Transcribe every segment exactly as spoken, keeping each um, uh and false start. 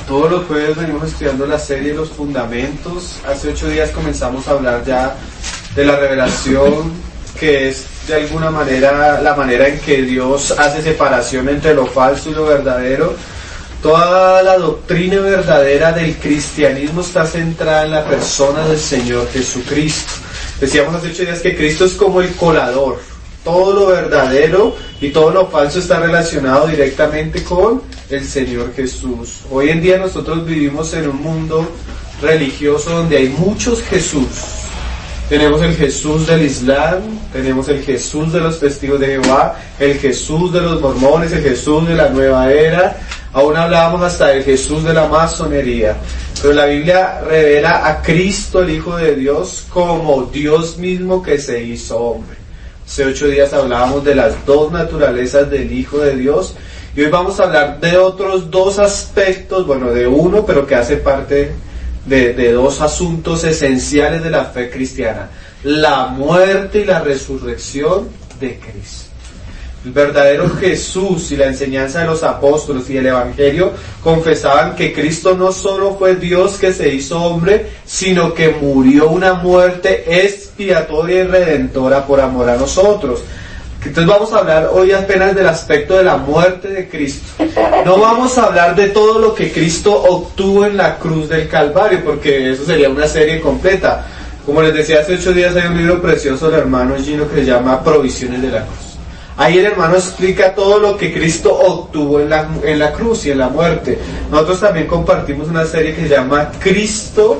Todos los jueves venimos estudiando la serie Los Fundamentos. Hace ocho días comenzamos a hablar ya de la revelación, que es de alguna manera la manera en que Dios hace separación entre lo falso y lo verdadero. Toda la doctrina verdadera del cristianismo está centrada en la persona del Señor Jesucristo. Decíamos hace ocho días que Cristo es como el colador. Todo lo verdadero y todo lo falso está relacionado directamente con el Señor Jesús. Hoy en día nosotros vivimos en un mundo religioso donde hay muchos Jesús. Tenemos el Jesús del Islam, tenemos el Jesús de los testigos de Jehová, el Jesús de los mormones, el Jesús de la nueva era. Aún hablábamos hasta del Jesús de la masonería. Pero la Biblia revela a Cristo, el Hijo de Dios, como Dios mismo que se hizo hombre. Hace ocho días hablábamos de las dos naturalezas del Hijo de Dios. Y hoy vamos a hablar de otros dos aspectos, bueno, de uno, pero que hace parte de, de dos asuntos esenciales de la fe cristiana. La muerte y la resurrección de Cristo. El verdadero Jesús y la enseñanza de los apóstoles y el Evangelio confesaban que Cristo no solo fue Dios que se hizo hombre, sino que murió una muerte expiatoria y redentora por amor a nosotros. Entonces vamos a hablar hoy apenas del aspecto de la muerte de Cristo. No vamos a hablar de todo lo que Cristo obtuvo en la cruz del Calvario, porque eso sería una serie completa. Como les decía hace ocho días, hay un libro precioso del hermano Gino que se llama Provisiones de la Cruz. Ahí el hermano explica todo lo que Cristo obtuvo en la, en la cruz y en la muerte. Nosotros también compartimos una serie que se llama Cristo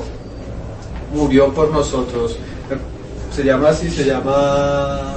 murió por nosotros. Se llama así, se llama...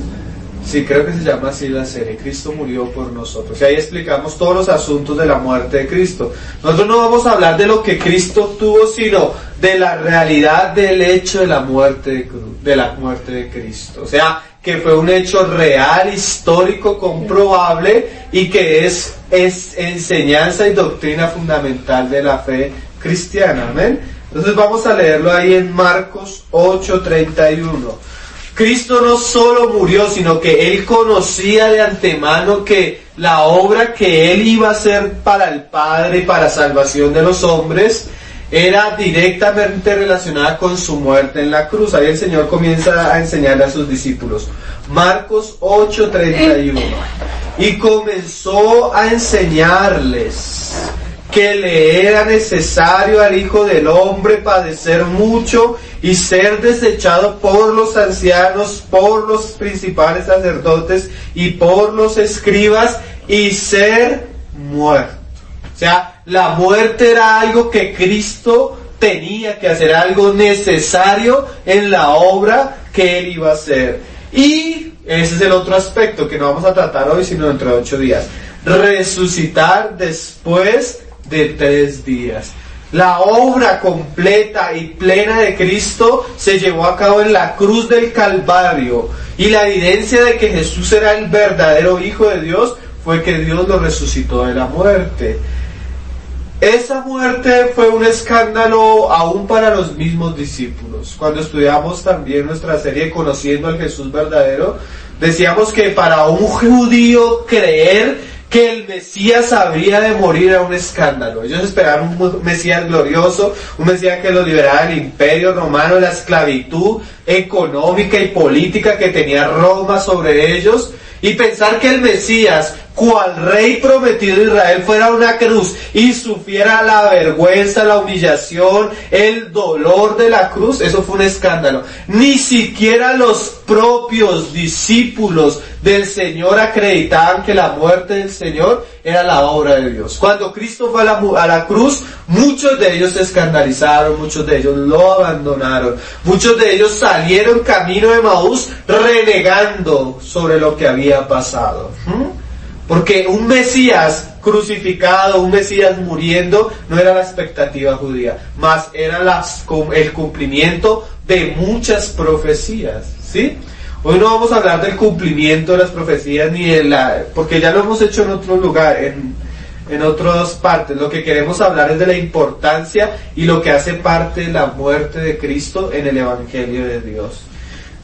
Sí, creo que se llama así la serie, Cristo murió por nosotros. Y ahí explicamos todos los asuntos de la muerte de Cristo. Nosotros no vamos a hablar de lo que Cristo obtuvo, sino de la realidad del hecho de la muerte de, de la muerte de Cristo. O sea, que fue un hecho real, histórico, comprobable, y que es, es enseñanza y doctrina fundamental de la fe cristiana. ¿Amén? Entonces vamos a leerlo ahí en Marcos ocho treinta y uno. Cristo no solo murió, sino que Él conocía de antemano que la obra que Él iba a hacer para el Padre y para salvación de los hombres era directamente relacionada con su muerte en la cruz. Ahí el Señor comienza a enseñarle a sus discípulos. Marcos ocho treinta y uno. Y comenzó a enseñarles que le era necesario al Hijo del Hombre padecer mucho y ser desechado por los ancianos, por los principales sacerdotes y por los escribas y ser muerto. O sea, la muerte era algo que Cristo tenía que hacer, algo necesario en la obra que Él iba a hacer. Y ese es el otro aspecto que no vamos a tratar hoy, sino dentro de ocho días. Resucitar después de tres días. La obra completa y plena de Cristo se llevó a cabo en la cruz del Calvario. Y la evidencia de que Jesús era el verdadero Hijo de Dios fue que Dios lo resucitó de la muerte. Esa muerte fue un escándalo aún para los mismos discípulos. Cuando estudiamos también nuestra serie Conociendo al Jesús verdadero, decíamos que para un judío creer que el Mesías habría de morir era un escándalo. Ellos esperaban un Mesías glorioso, un Mesías que los liberara del imperio romano, de la esclavitud económica y política que tenía Roma sobre ellos, y pensar que el Mesías, cual rey prometido de Israel, fuera una cruz y sufriera la vergüenza, la humillación, el dolor de la cruz, eso fue un escándalo. Ni siquiera los propios discípulos del Señor acreditaban que la muerte del Señor era la obra de Dios. Cuando Cristo fue a la, a la cruz, muchos de ellos se escandalizaron, muchos de ellos lo abandonaron, muchos de ellos salieron camino de Emaús renegando sobre lo que había pasado. ¿Mm? Porque un Mesías crucificado, un Mesías muriendo, no era la expectativa judía, más era las, el cumplimiento de muchas profecías, ¿sí? Hoy no vamos a hablar del cumplimiento de las profecías, ni de la, porque ya lo hemos hecho en otro lugar, en, en otras partes. Lo que queremos hablar es de la importancia y lo que hace parte de la muerte de Cristo en el Evangelio de Dios.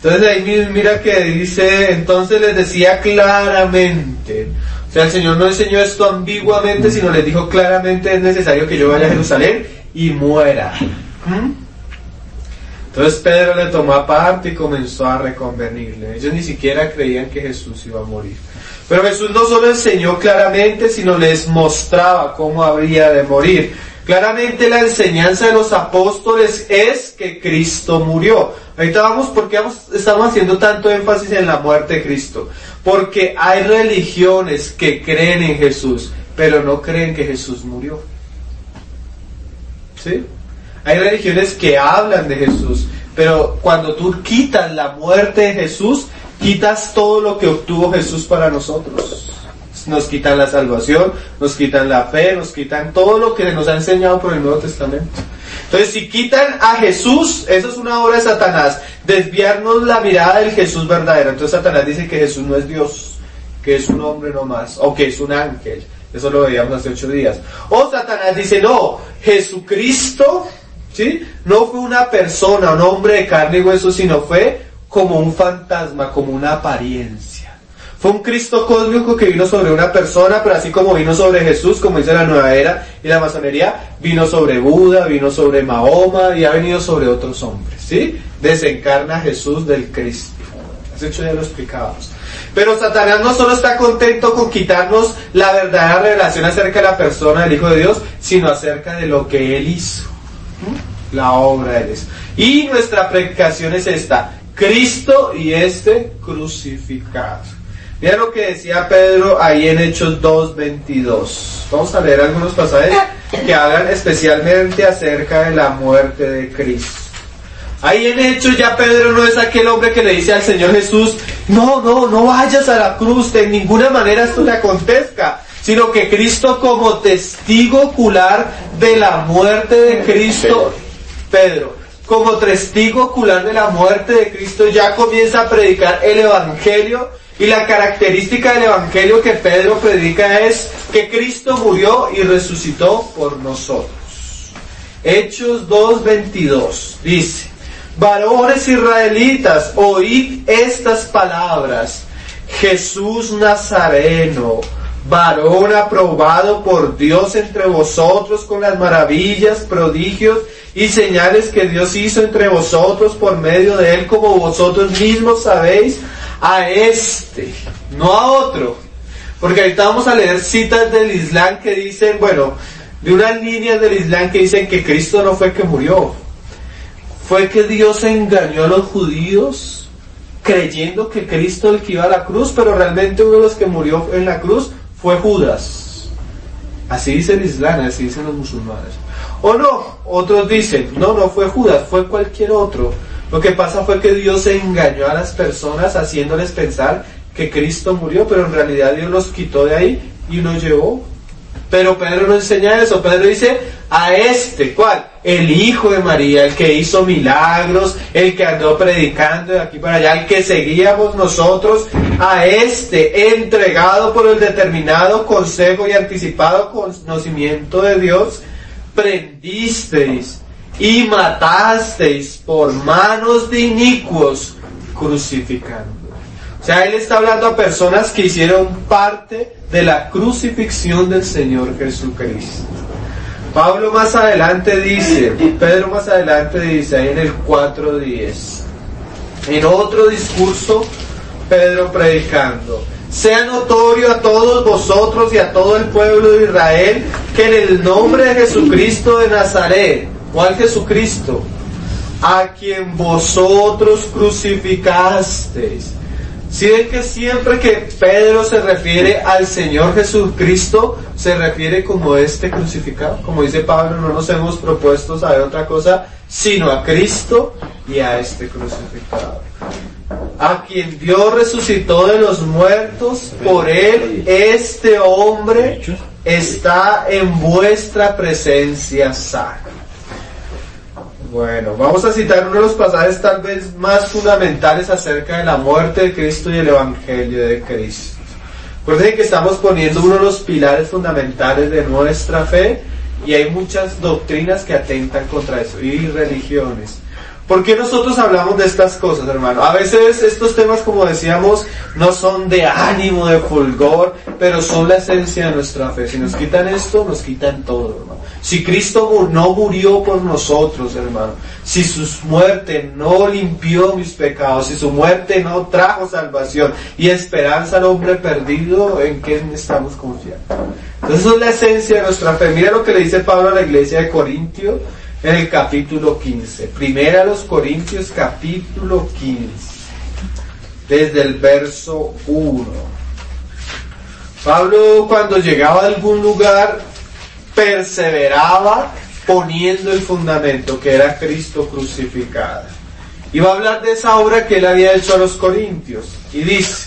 Entonces ahí mira que dice, entonces les decía claramente, o sea, el Señor no enseñó esto ambiguamente, sino les dijo claramente, es necesario que yo vaya a Jerusalén y muera. ¿Mm? Entonces Pedro le tomó aparte y comenzó a reconvenirle. Ellos ni siquiera creían que Jesús iba a morir. Pero Jesús no solo enseñó claramente, sino les mostraba cómo habría de morir. Claramente la enseñanza de los apóstoles es que Cristo murió. Ahorita vamos, ¿por qué vamos, estamos haciendo tanto énfasis en la muerte de Cristo? Porque hay religiones que creen en Jesús, pero no creen que Jesús murió. ¿Sí? Hay religiones que hablan de Jesús, pero cuando tú quitas la muerte de Jesús, quitas todo lo que obtuvo Jesús para nosotros. Nos quitan la salvación, nos quitan la fe, nos quitan todo lo que nos ha enseñado por el Nuevo Testamento. Entonces, si quitan a Jesús, eso es una obra de Satanás, desviarnos la mirada del Jesús verdadero. Entonces Satanás dice que Jesús no es Dios, que es un hombre nomás, o que es un ángel. Eso lo veíamos hace ocho días. O Satanás dice, no, Jesucristo, ¿sí?, no fue una persona, un hombre de carne y hueso, sino fue como un fantasma, como una apariencia. Fue un Cristo cósmico que vino sobre una persona, pero así como vino sobre Jesús, como dice la Nueva Era y la masonería, vino sobre Buda, vino sobre Mahoma y ha venido sobre otros hombres, ¿sí? Desencarna Jesús del Cristo. Hace ocho días lo explicábamos. Pero Satanás no solo está contento con quitarnos la verdadera revelación acerca de la persona del Hijo de Dios, sino acerca de lo que Él hizo. ¿Mm? La obra de Él es. Y nuestra predicación es esta: Cristo y este crucificado. Mira lo que decía Pedro ahí en Hechos dos veintidós. Vamos a leer algunos pasajes que hablan especialmente acerca de la muerte de Cristo. Ahí en Hechos ya Pedro no es aquel hombre que le dice al Señor Jesús, no, no, no vayas a la cruz, de ninguna manera esto le acontezca, sino que Cristo, como testigo ocular de la muerte de Cristo, Pedro, como testigo ocular de la muerte de Cristo, ya comienza a predicar el Evangelio. Y la característica del Evangelio que Pedro predica es que Cristo murió y resucitó por nosotros. Hechos dos veintidós dice, varones israelitas, oíd estas palabras. Jesús Nazareno, varón aprobado por Dios entre vosotros con las maravillas, prodigios y señales que Dios hizo entre vosotros por medio de él, como vosotros mismos sabéis, a este, no a otro, porque ahorita vamos a leer citas del Islam que dicen, bueno, de unas líneas del Islam que dicen que Cristo no fue que murió, fue que Dios engañó a los judíos creyendo que Cristo el que iba a la cruz, pero realmente uno de los que murió en la cruz fue Judas. Así dice el Islam, así dicen los musulmanes. O no, otros dicen, no, no fue Judas, fue cualquier otro. Lo que pasa fue que Dios engañó a las personas haciéndoles pensar que Cristo murió, pero en realidad Dios los quitó de ahí y los llevó. Pero Pedro no enseña eso. Pedro dice, a este, ¿cuál? El Hijo de María, el que hizo milagros, el que andó predicando de aquí para allá, el que seguíamos nosotros, a este, entregado por el determinado consejo y anticipado conocimiento de Dios, prendisteis y matasteis por manos de inicuos, crucificando. O sea, él está hablando a personas que hicieron parte de la crucifixión del Señor Jesucristo. Pablo más adelante dice, Pedro más adelante dice, ahí en el cuatro diez, en otro discurso, Pedro predicando, sea notorio a todos vosotros y a todo el pueblo de Israel que en el nombre de Jesucristo de Nazaret, ¿cuál Jesucristo? A quien vosotros crucificasteis. Si ven que siempre que Pedro se refiere al Señor Jesucristo, se refiere como este crucificado. Como dice Pablo, no nos hemos propuesto saber otra cosa, sino a Cristo y a este crucificado. A quien Dios resucitó de los muertos, por él este hombre está en vuestra presencia sano. Bueno, vamos a citar uno de los pasajes tal vez más fundamentales acerca de la muerte de Cristo y el Evangelio de Cristo. Recuerden que estamos poniendo uno de los pilares fundamentales de nuestra fe y hay muchas doctrinas que atentan contra eso y religiones. ¿Por qué nosotros hablamos de estas cosas, hermano? A veces estos temas, como decíamos, no son de ánimo, de fulgor, pero son la esencia de nuestra fe. Si nos quitan esto, nos quitan todo, hermano. Si Cristo no murió por nosotros, hermano, si su muerte no limpió mis pecados, si su muerte no trajo salvación y esperanza al hombre perdido, ¿en qué estamos confiando? Entonces eso es la esencia de nuestra fe. Mira lo que le dice Pablo a la iglesia de Corintio en el capítulo quince. Primera a los Corintios, capítulo quince, desde el verso uno. Pablo, cuando llegaba a algún lugar, perseveraba poniendo el fundamento, que era Cristo crucificado. Y va a hablar de esa obra que él había hecho a los Corintios. Y dice: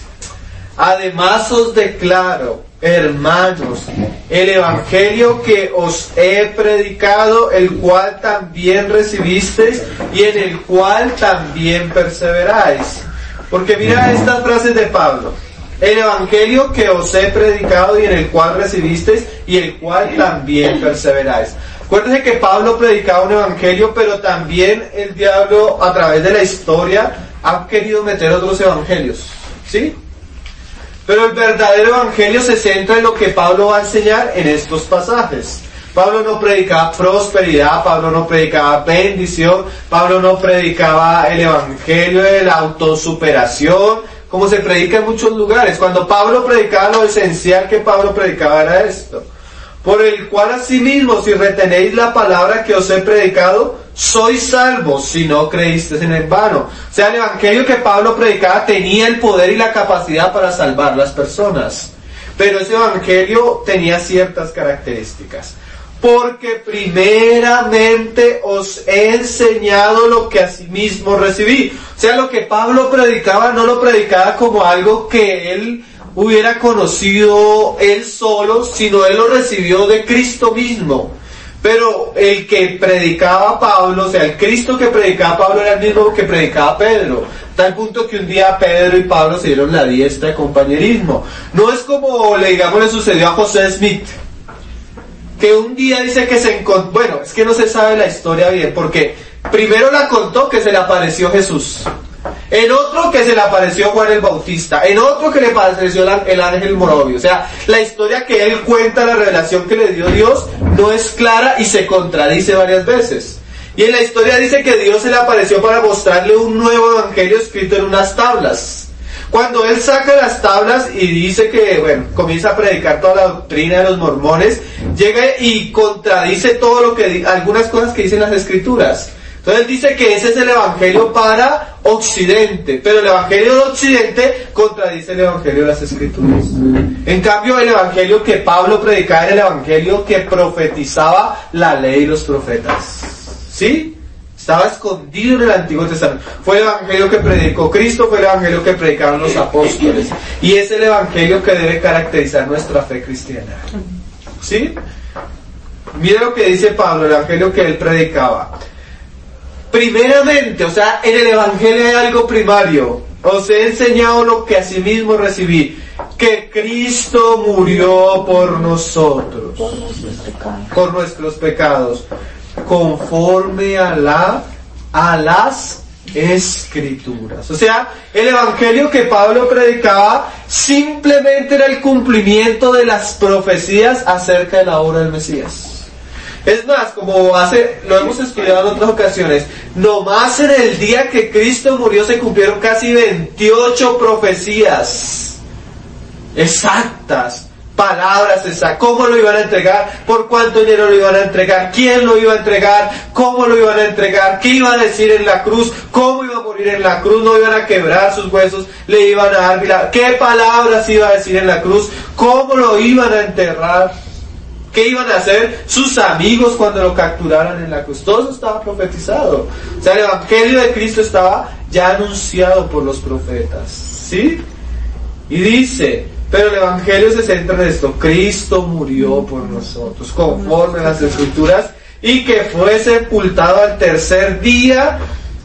además os declaro, hermanos, el evangelio que os he predicado, el cual también recibisteis y en el cual también perseveráis. Porque mira estas frases de Pablo: el evangelio que os he predicado y en el cual recibisteis y el cual también perseveráis. Acuérdense que Pablo predicaba un evangelio, pero también el diablo, a través de la historia, ha querido meter otros evangelios, ¿sí? Pero el verdadero evangelio se centra en lo que Pablo va a enseñar en estos pasajes. Pablo no predicaba prosperidad, Pablo no predicaba bendición, Pablo no predicaba el evangelio de la autosuperación, como se predica en muchos lugares. Cuando Pablo predicaba, lo esencial que Pablo predicaba era esto: por el cual asimismo, si retenéis la palabra que os he predicado, sois salvos, si no creísteis en el vano. O sea, el evangelio que Pablo predicaba tenía el poder y la capacidad para salvar las personas. Pero ese evangelio tenía ciertas características. Porque primeramente os he enseñado lo que asimismo recibí. O sea, lo que Pablo predicaba no lo predicaba como algo que él hubiera conocido él solo, sino él lo recibió de Cristo mismo. Pero el que predicaba Pablo, o sea, el Cristo que predicaba Pablo era el mismo que predicaba Pedro. Tal punto que un día Pedro y Pablo se dieron la diestra de compañerismo. No es como, le digamos, le sucedió a José Smith, que un día dice que se encontró, bueno, es que no se sabe la historia bien, porque primero la contó que se le apareció Jesús, en otro que se le apareció Juan el Bautista, en otro que le apareció el ángel Morobio. O sea, la historia que él cuenta, la revelación que le dio Dios, no es clara y se contradice varias veces. Y en la historia dice que Dios se le apareció para mostrarle un nuevo evangelio escrito en unas tablas. Cuando él saca las tablas y dice que, bueno, comienza a predicar toda la doctrina de los mormones, llega y contradice todo lo que, algunas cosas que dicen las escrituras. Entonces dice que ese es el evangelio para Occidente, pero el evangelio de Occidente contradice el evangelio de las escrituras. En cambio, el evangelio que Pablo predicaba era el evangelio que profetizaba la ley y los profetas. ¿Sí? Estaba escondido en el Antiguo Testamento. Fue el evangelio que predicó Cristo, fue el evangelio que predicaron los apóstoles. Y es el evangelio que debe caracterizar nuestra fe cristiana. ¿Sí? Mira lo que dice Pablo, el evangelio que él predicaba. Primeramente, o sea, en el evangelio hay algo primario. Os he enseñado lo que asimismo recibí, que Cristo murió por nosotros, por nuestros pecados, por nuestros pecados, conforme a la a las escrituras. O sea, el evangelio que Pablo predicaba simplemente era el cumplimiento de las profecías acerca de la obra del Mesías. Es más, como hace, lo hemos estudiado en otras ocasiones, nomás en el día que Cristo murió se cumplieron casi veintiocho profecías exactas, palabras exactas, cómo lo iban a entregar, por cuánto dinero lo iban a entregar, quién lo iba a entregar, cómo lo iban a entregar, qué iba a decir en la cruz, cómo iba a morir en la cruz, no iban a quebrar sus huesos, le iban a dar vida, qué palabras iba a decir en la cruz, cómo lo iban a enterrar, qué iban a hacer sus amigos cuando lo capturaran en la cruz. Todo eso estaba profetizado. O sea, el evangelio de Cristo estaba ya anunciado por los profetas. ¿Sí? Y dice, pero el evangelio se centra en esto: Cristo murió por nosotros, conforme a las escrituras, y que fue sepultado al tercer día,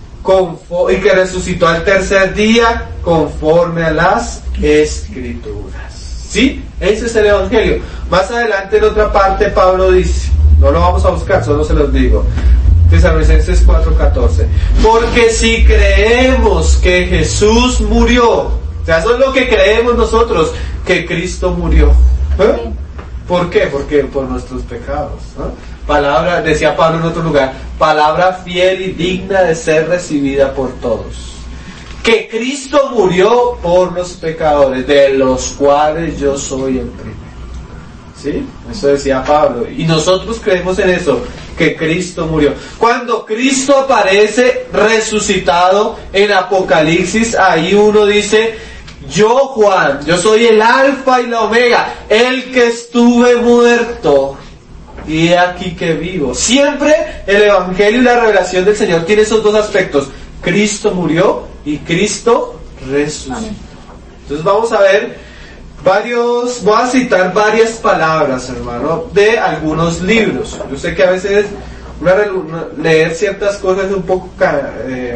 y que resucitó al tercer día, conforme a las escrituras. ¿Sí? Ese es el evangelio. Más adelante en otra parte Pablo dice, no lo vamos a buscar, solo se los digo, Tesalonicenses cuatro catorce. Porque si creemos que Jesús murió, o sea, eso es lo que creemos nosotros, que Cristo murió. ¿Eh? ¿Por qué? Porque por nuestros pecados, ¿no? Palabra, decía Pablo en otro lugar, palabra fiel y digna de ser recibida por todos. Que Cristo murió por los pecadores, de los cuales yo soy el primero. ¿Sí? Eso decía Pablo. Y nosotros creemos en eso, que Cristo murió. Cuando Cristo aparece resucitado en Apocalipsis, ahí uno dice, yo Juan, yo soy el alfa y la omega, el que estuve muerto, y he aquí que vivo. Siempre el Evangelio y la revelación del Señor tiene esos dos aspectos. Cristo murió y Cristo resucitó. Entonces vamos a ver varios, voy a citar varias palabras, hermano, de algunos libros. Yo sé que a veces una, una, leer ciertas cosas es un poco eh,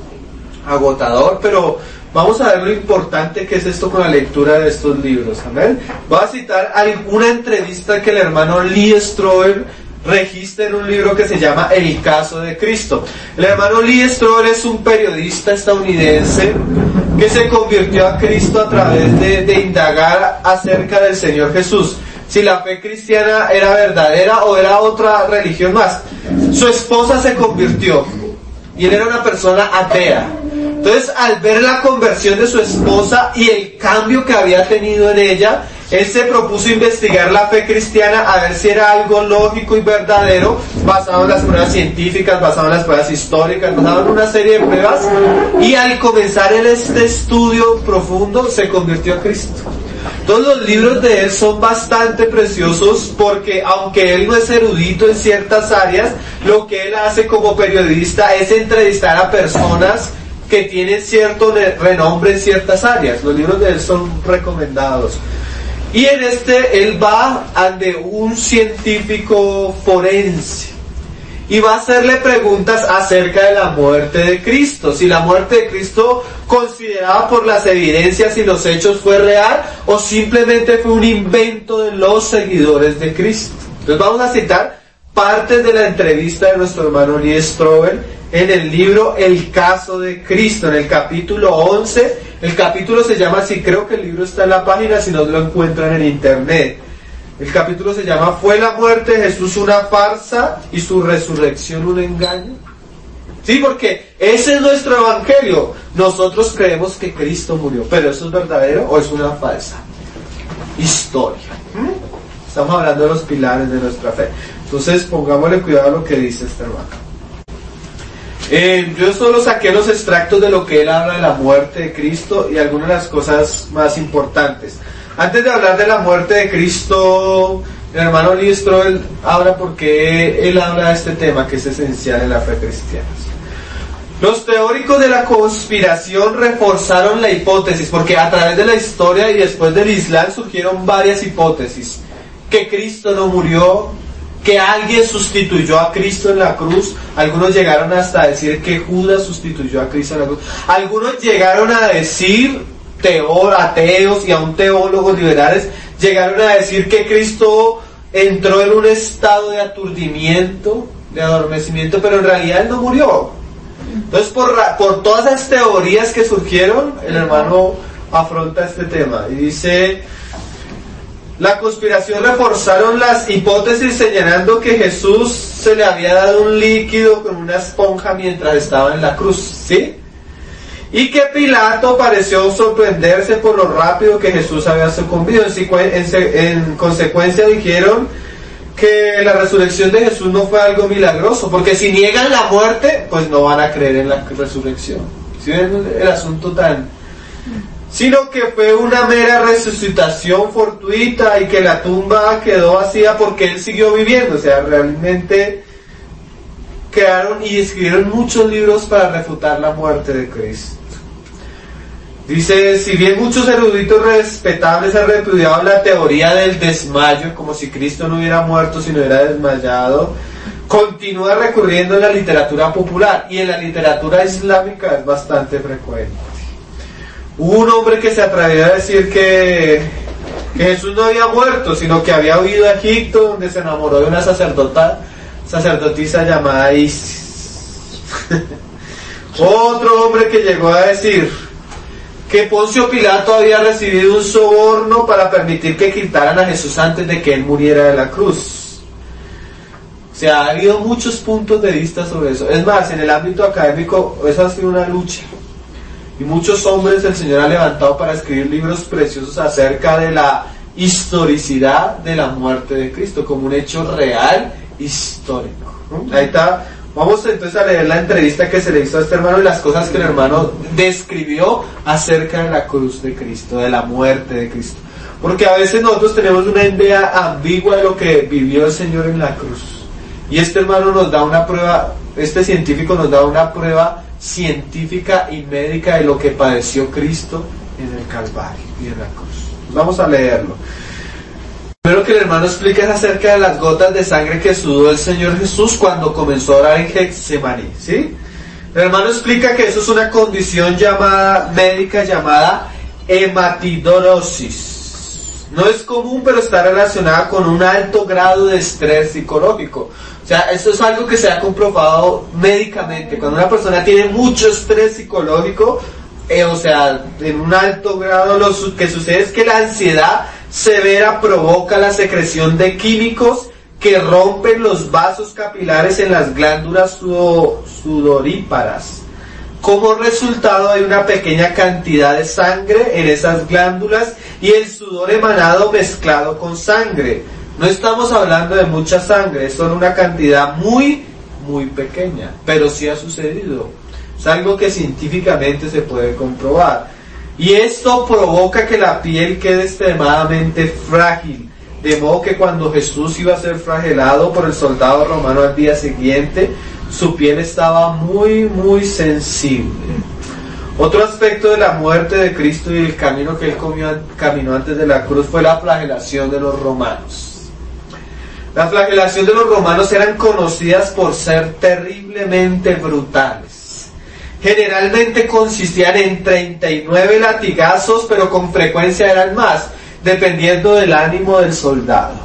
agotador, pero vamos a ver lo importante que es esto con la lectura de estos libros. Amén. Voy a citar alguna entrevista que el hermano Lee Strobel registra en un libro que se llama El caso de Cristo. El hermano Lee Strobel es un periodista estadounidense que se convirtió a Cristo a través de, de indagar acerca del Señor Jesús, si la fe cristiana era verdadera o era otra religión más. Su esposa se convirtió y él era una persona atea. Entonces, al ver la conversión de su esposa y el cambio que había tenido en ella, él se propuso investigar la fe cristiana a ver si era algo lógico y verdadero, basado en las pruebas científicas, basado en las pruebas históricas, basado en una serie de pruebas, y al comenzar en este estudio profundo, se convirtió a Cristo. Todos los libros de él son bastante preciosos porque, aunque él no es erudito en ciertas áreas, lo que él hace como periodista es entrevistar a personas que tienen cierto renombre en ciertas áreas. Los libros de él son recomendados. Y en este, él va ante un científico forense y va a hacerle preguntas acerca de la muerte de Cristo. Si la muerte de Cristo, considerada por las evidencias y los hechos, fue real o simplemente fue un invento de los seguidores de Cristo. Entonces vamos a citar partes de la entrevista de nuestro hermano Lee Strobel en el libro El caso de Cristo, en el capítulo once. El capítulo se llama así, creo que el libro está en la página, si no lo encuentran en internet. El capítulo se llama ¿Fue la muerte de Jesús una farsa y su resurrección un engaño? Sí, porque ese es nuestro evangelio. Nosotros creemos que Cristo murió, pero ¿eso es verdadero o es una falsa historia? ¿Mm? Estamos hablando de los pilares de nuestra fe. Entonces pongámosle cuidado a lo que dice este hermano. Eh, yo solo saqué los extractos de lo que él habla de la muerte de Cristo y algunas de las cosas más importantes. Antes de hablar de la muerte de Cristo, el hermano Lee Strobel habla porque él habla de este tema que es esencial en la fe cristiana. Los teóricos de la conspiración reforzaron la hipótesis, porque a través de la historia y después del Islam surgieron varias hipótesis. Que Cristo no murió, que alguien sustituyó a Cristo en la cruz. Algunos llegaron hasta decir que Judas sustituyó a Cristo en la cruz. Algunos llegaron a decir, teó, ateos y aún teólogos liberales, llegaron a decir que Cristo entró en un estado de aturdimiento, de adormecimiento, pero en realidad él no murió. Entonces, por, por todas esas teorías que surgieron, el hermano afronta este tema y dice: la conspiración reforzaron las hipótesis señalando que Jesús se le había dado un líquido con una esponja mientras estaba en la cruz, ¿sí? Y que Pilato pareció sorprenderse por lo rápido que Jesús había sucumbido. En, en, en consecuencia dijeron que la resurrección de Jesús no fue algo milagroso, porque si niegan la muerte, pues no van a creer en la resurrección. ¿Sí ven el asunto tan...? Sino que fue una mera resucitación fortuita y que la tumba quedó vacía porque él siguió viviendo. O sea, realmente crearon y escribieron muchos libros para refutar la muerte de Cristo. Dice, si bien muchos eruditos respetables han repudiado la teoría del desmayo, como si Cristo no hubiera muerto si no hubiera desmayado, continúa recurriendo en la literatura popular y en la literatura islámica es bastante frecuente. Hubo un hombre que se atrevió a decir que, que Jesús no había muerto, sino que había huido a Egipto, donde se enamoró de una sacerdota, sacerdotisa llamada Isis. Otro hombre que llegó a decir que Poncio Pilato había recibido un soborno para permitir que quitaran a Jesús antes de que él muriera de la cruz. O sea, ha habido muchos puntos de vista sobre eso. Es más, en el ámbito académico, eso ha sido una lucha. Y muchos hombres el Señor ha levantado para escribir libros preciosos acerca de la historicidad de la muerte de Cristo, como un hecho real, histórico. ¿Mm? Ahí está. Vamos entonces a leer la entrevista que se le hizo a este hermano y las cosas que el hermano describió acerca de la cruz de Cristo, de la muerte de Cristo. Porque a veces nosotros tenemos una idea ambigua de lo que vivió el Señor en la cruz. Y este hermano nos da una prueba, este científico nos da una prueba científica y médica de lo que padeció Cristo en el Calvario y en la cruz. Vamos a leerlo. Primero que el hermano explica es acerca de las gotas de sangre que sudó el Señor Jesús cuando comenzó a orar en Getsemaní, ¿sí? El hermano explica que eso es una condición llamada médica llamada hematidrosis. No es común, pero está relacionada con un alto grado de estrés psicológico. O sea, esto es algo que se ha comprobado médicamente. Cuando una persona tiene mucho estrés psicológico, eh, o sea, en un alto grado, lo que sucede es que la ansiedad severa provoca la secreción de químicos que rompen los vasos capilares en las glándulas sudoríparas. Como resultado hay una pequeña cantidad de sangre en esas glándulas y el sudor emanado mezclado con sangre. No estamos hablando de mucha sangre, es solo una cantidad muy, muy pequeña, pero sí ha sucedido. Es algo que científicamente se puede comprobar. Y esto provoca que la piel quede extremadamente frágil, de modo que cuando Jesús iba a ser flagelado por el soldado romano al día siguiente, su piel estaba muy, muy sensible. Otro aspecto de la muerte de Cristo y el camino que él comió, caminó antes de la cruz fue la flagelación de los romanos. La flagelación de los romanos eran conocidas por ser terriblemente brutales. Generalmente consistían en treinta y nueve latigazos, pero con frecuencia eran más, dependiendo del ánimo del soldado.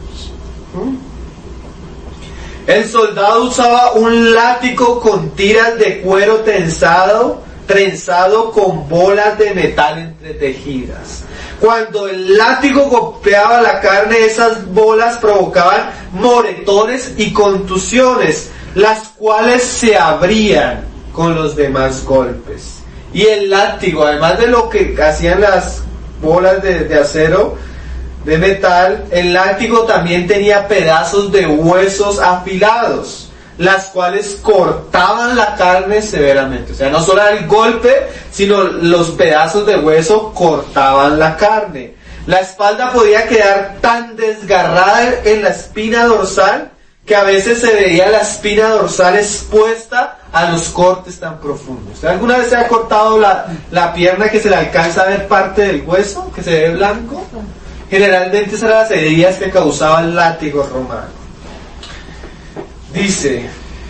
El soldado usaba un látigo con tiras de cuero trenzado, trenzado con bolas de metal entretejidas. Cuando el látigo golpeaba la carne, esas bolas provocaban moretones y contusiones, las cuales se abrían con los demás golpes. Y el látigo, además de lo que hacían las bolas de, de acero, de metal, el látigo también tenía pedazos de huesos afilados, las cuales cortaban la carne severamente. O sea, no solo el golpe, sino los pedazos de hueso cortaban la carne. La espalda podía quedar tan desgarrada en la espina dorsal que a veces se veía la espina dorsal expuesta a los cortes tan profundos. ¿Usted alguna vez se ha cortado la, la pierna que se le alcanza a ver parte del hueso, que se ve blanco? Generalmente esas eran las heridas que causaba el látigo romano. Dice,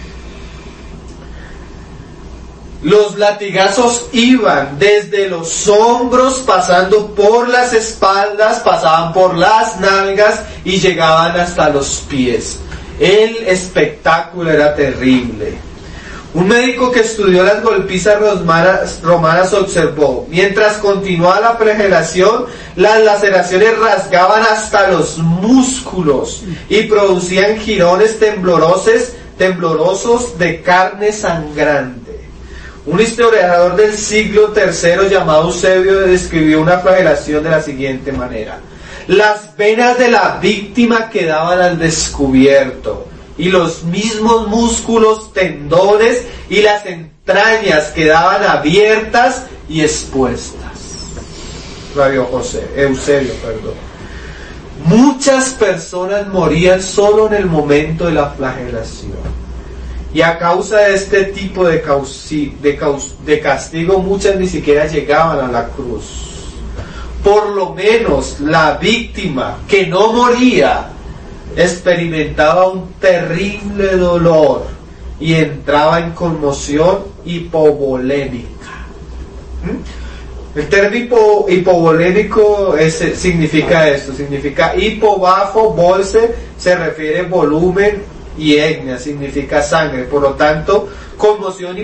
los latigazos iban desde los hombros, pasando por las espaldas, pasaban por las nalgas y llegaban hasta los pies. El espectáculo era terrible. Un médico que estudió las golpizas romanas, romanas observó, mientras continuaba la flagelación, las laceraciones rasgaban hasta los músculos y producían jirones temblorosos, temblorosos de carne sangrante. Un historiador del siglo tercero llamado Eusebio describió una flagelación de la siguiente manera: las venas de la víctima quedaban al descubierto y los mismos músculos, tendones y las entrañas quedaban abiertas y expuestas. Flavio José, Eusebio, perdón. Muchas personas morían solo en el momento de la flagelación. Y a causa de este tipo de, causi, de, caus, de castigo, muchas ni siquiera llegaban a la cruz. Por lo menos la víctima que no moría experimentaba un terrible dolor y entraba en conmoción hipovolémica. ¿Mm? El término hipo, hipovolémico es, significa esto, significa hipo bajo, bolse, se refiere volumen, y etnia significa sangre. Por lo tanto, conmoción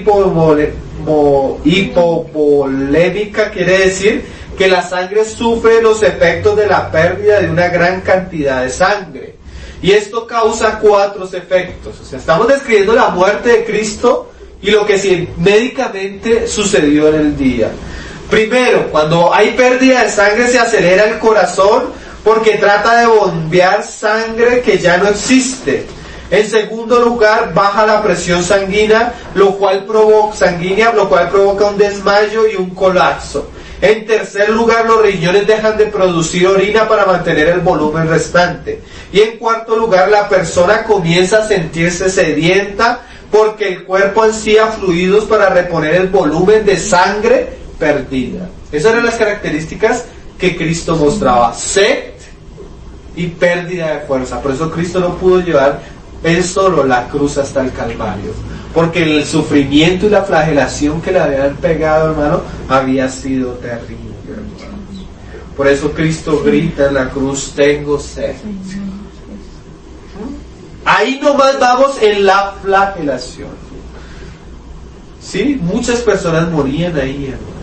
hipovolémica quiere decir que la sangre sufre los efectos de la pérdida de una gran cantidad de sangre. Y esto causa cuatro efectos. O sea, estamos describiendo la muerte de Cristo y lo que sí, médicamente sucedió en el día. Primero, cuando hay pérdida de sangre se acelera el corazón porque trata de bombear sangre que ya no existe. En segundo lugar, baja la presión sanguínea, lo cual provoca, sanguínea, lo cual provoca un desmayo y un colapso. En tercer lugar, los riñones dejan de producir orina para mantener el volumen restante. Y en cuarto lugar, la persona comienza a sentirse sedienta porque el cuerpo ansía fluidos para reponer el volumen de sangre perdida. Esas eran las características que Cristo mostraba: sed y pérdida de fuerza. Por eso Cristo no pudo llevar él solo la cruz hasta el Calvario, porque el sufrimiento y la flagelación que le habían pegado, hermano, había sido terrible, hermanos. Por eso Cristo grita en la cruz: tengo sed. Ahí nomás vamos en la flagelación. Sí, muchas personas morían ahí, hermano.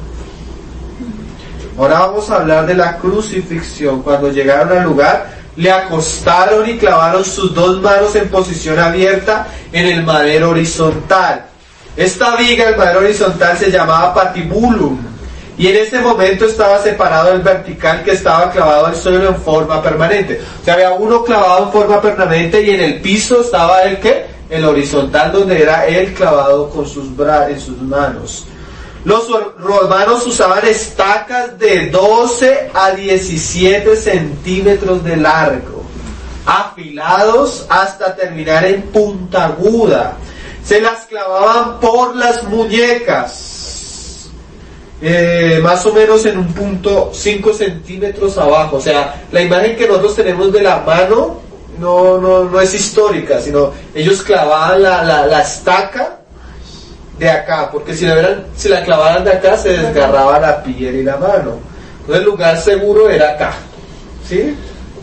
Ahora vamos a hablar de la crucifixión. Cuando llegaron al lugar, le acostaron y clavaron sus dos manos en posición abierta en el madero horizontal. Esta viga, el madero horizontal, se llamaba patibulum, y en ese momento estaba separado el vertical, que estaba clavado al suelo en forma permanente. O sea, había uno clavado en forma permanente y en el piso estaba el que, el horizontal, donde era él clavado con sus bra en sus manos. Los romanos usaban estacas de doce a diecisiete centímetros de largo, afilados hasta terminar en puntiaguda. Se las clavaban por las muñecas, eh, más o menos en un punto cinco centímetros abajo. O sea, la imagen que nosotros tenemos de la mano no, no, no es histórica, sino ellos clavaban la, la, la estaca de acá, porque si la, verán, si la clavaran de acá se desgarraba la piel y la mano. Entonces el lugar seguro era acá, ¿sí?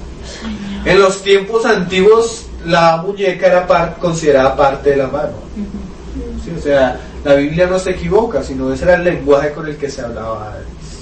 En los tiempos antiguos la muñeca era par, considerada parte de la mano, ¿sí? O sea, la Biblia no se equivoca, sino ese era el lenguaje con el que se hablaba antes.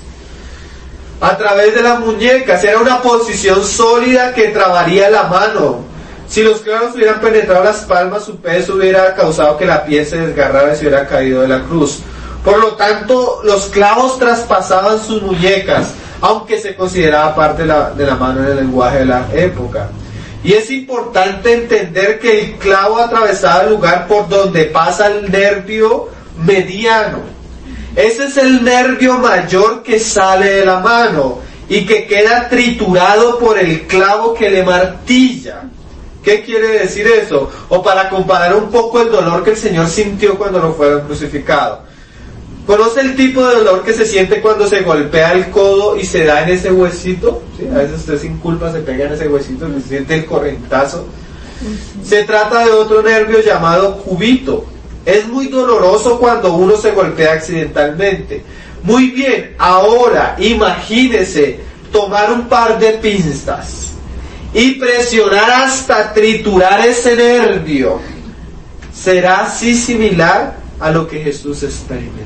A través de las muñecas era una posición sólida que trabaría la mano. Si los clavos hubieran penetrado las palmas, su peso hubiera causado que la piel se desgarrara y se hubiera caído de la cruz. Por lo tanto, los clavos traspasaban sus muñecas, aunque se consideraba parte de la, de la mano en el lenguaje de la época. Y es importante entender que el clavo atravesaba el lugar por donde pasa el nervio mediano. Ese es el nervio mayor que sale de la mano y que queda triturado por el clavo que le martilla. ¿Qué quiere decir eso? O para comparar un poco el dolor que el Señor sintió cuando lo fueron crucificado. ¿Conoce el tipo de dolor que se siente cuando se golpea el codo y se da en ese huesito? ¿Sí? A veces usted sin culpa se pega en ese huesito y se siente el corrientazo. Se trata de otro nervio llamado cúbito. Es muy doloroso cuando uno se golpea accidentalmente. Muy bien, ahora imagínese tomar un par de pinzas y presionar hasta triturar ese nervio. Será así similar a lo que Jesús experimentó.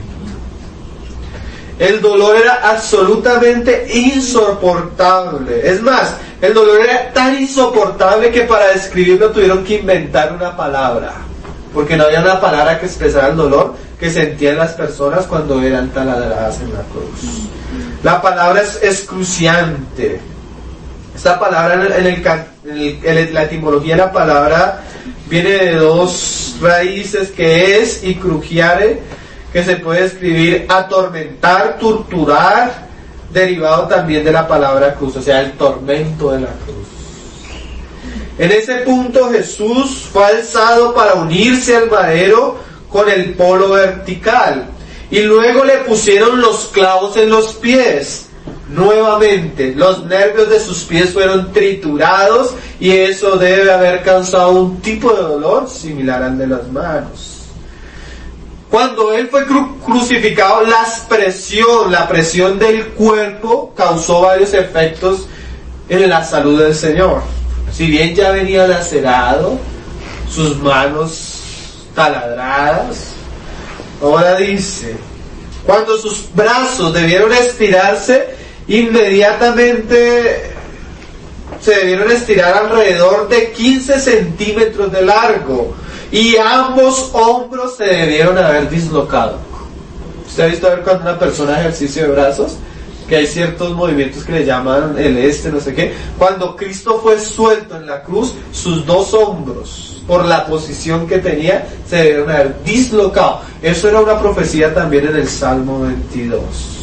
El dolor era absolutamente insoportable. Es más, el dolor era tan insoportable que para describirlo tuvieron que inventar una palabra, porque no había una palabra que expresara el dolor que sentían las personas cuando eran taladradas en la cruz. La palabra es excruciante. Esta palabra en, el, en, el, en la etimología de la palabra viene de dos raíces, que es y crujiare, que se puede escribir atormentar, torturar, derivado también de la palabra cruz, o sea, el tormento de la cruz. En ese punto Jesús fue alzado para unirse al madero con el polo vertical, y luego le pusieron los clavos en los pies. Nuevamente, los nervios de sus pies fueron triturados y eso debe haber causado un tipo de dolor similar al de las manos. Cuando él fue cru- crucificado, la presión, la presión del cuerpo causó varios efectos en la salud del Señor. Si bien ya venía lacerado, sus manos taladradas. Ahora dice, cuando sus brazos debieron estirarse, inmediatamente se debieron estirar alrededor de quince centímetros de largo, y ambos hombros se debieron haber dislocado. ¿Usted ha visto a ver cuando una persona ejercicio de brazos? Que hay ciertos movimientos que le llaman el este, no sé qué. Cuando Cristo fue suelto en la cruz, sus dos hombros, por la posición que tenía, se debieron haber dislocado. Eso era una profecía también en el Salmo veintidós.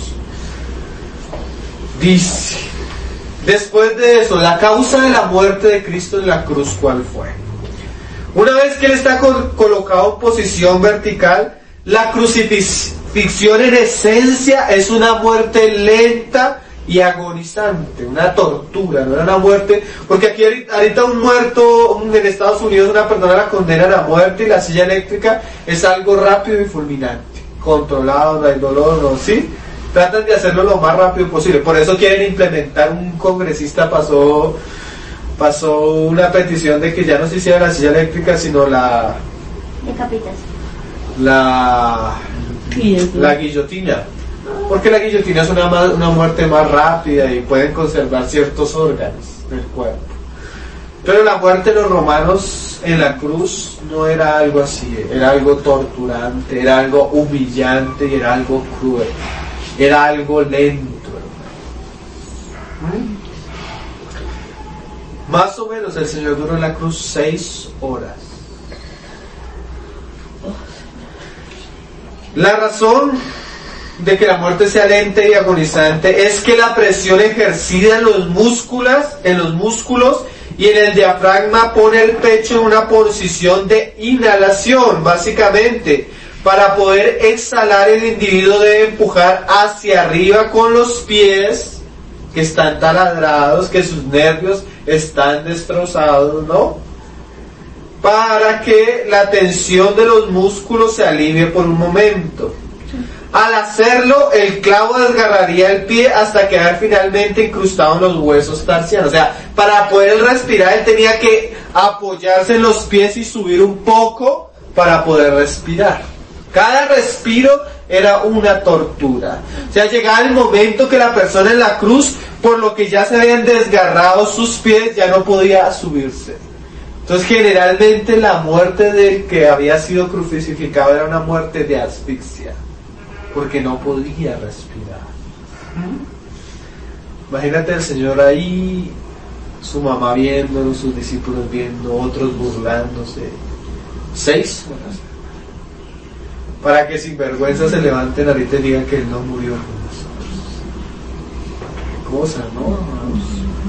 Dice, después de eso, la causa de la muerte de Cristo en la cruz, ¿cuál fue? Una vez que Él está col- colocado en posición vertical, la crucifixión en esencia es una muerte lenta y agonizante, una tortura, no era una muerte, porque aquí ahorita un muerto en Estados Unidos, una persona la condenan a muerte y la silla eléctrica es algo rápido y fulminante, controlado, no hay dolor, no, ¿sí? Tratan de hacerlo lo más rápido posible, por eso quieren implementar, un congresista pasó, pasó una petición de que ya no se hiciera la silla eléctrica, sino la... Decapitación. La, la guillotina, porque la guillotina es una, una muerte más rápida y pueden conservar ciertos órganos del cuerpo. Pero la muerte de los romanos en la cruz no era algo así, era algo torturante, era algo humillante y era algo cruel, era algo lento. ¿Mm? Más o menos el Señor duró en la cruz seis horas. La razón de que la muerte sea lenta y agonizante es que la presión ejercida en los músculos, en los músculos y en el diafragma pone el pecho en una posición de inhalación, básicamente. Para poder exhalar, el individuo debe empujar hacia arriba con los pies, que están taladrados, que sus nervios están destrozados, ¿no? Para que la tensión de los músculos se alivie por un momento. Al hacerlo, el clavo desgarraría el pie hasta quedar finalmente incrustado en los huesos tarsianos. O sea, para poder respirar, él tenía que apoyarse en los pies y subir un poco para poder respirar. Cada respiro era una tortura. O sea, llegaba el momento que la persona en la cruz, por lo que ya se habían desgarrado sus pies, ya no podía subirse. Entonces, generalmente la muerte del que había sido crucificado era una muerte de asfixia, porque no podía respirar. Imagínate el Señor ahí, su mamá viéndolo, sus discípulos viendo, otros burlándose. Seis horas. Para que sin vergüenza se levanten ahorita y digan que Él no murió con nosotros. Qué cosa, ¿no, hermanos?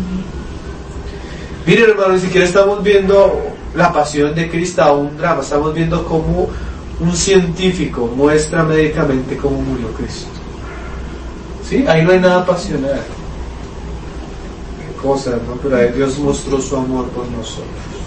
Miren, hermanos, si quieren estamos viendo la pasión de Cristo, un drama, estamos viendo cómo un científico muestra médicamente cómo murió Cristo. ¿Sí? Ahí no hay nada pasional. Qué cosa, ¿no? Pero ahí Dios mostró su amor por nosotros.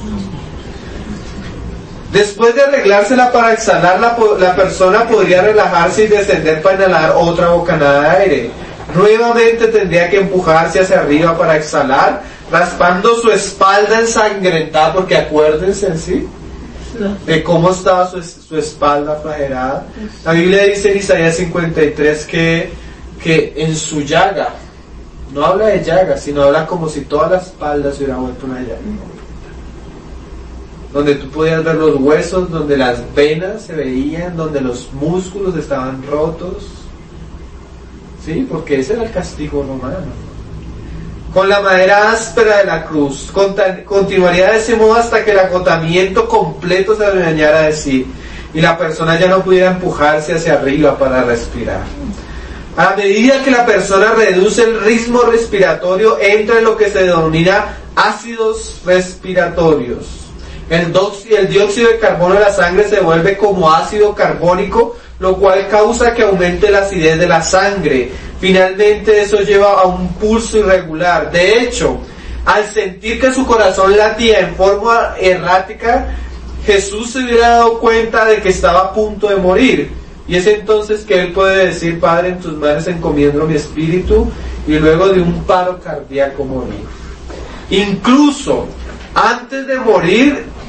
Después de arreglársela para exhalar, la, la persona podría relajarse y descender para inhalar otra bocanada de aire. Nuevamente tendría que empujarse hacia arriba para exhalar, raspando su espalda ensangrentada, porque acuérdense, ¿sí? De cómo estaba su, su espalda flagelada. La Biblia dice en Isaías cincuenta y tres que, que en su llaga, no habla de llaga, sino habla como si toda la espalda se hubiera vuelto una llaga. Donde tú podías ver los huesos, donde las venas se veían, donde los músculos estaban rotos. Sí, porque ese era el castigo romano. Con la madera áspera de la cruz, continuaría de ese modo hasta que el agotamiento completo se le dañara de sí y la persona ya no pudiera empujarse hacia arriba para respirar. A medida que la persona reduce el ritmo respiratorio, entra en lo que se denomina ácidos respiratorios. El, el dióxido de carbono de la sangre se vuelve como ácido carbónico, lo cual causa que aumente la acidez de la sangre. Finalmente eso lleva a un pulso irregular. De hecho, al sentir que su corazón latía en forma errática, Jesús se hubiera dado cuenta de que estaba a punto de morir. Y es entonces que él puede decir: Padre, en tus manos encomiendo mi espíritu, y luego de un paro cardíaco morir. Incluso antes de morir,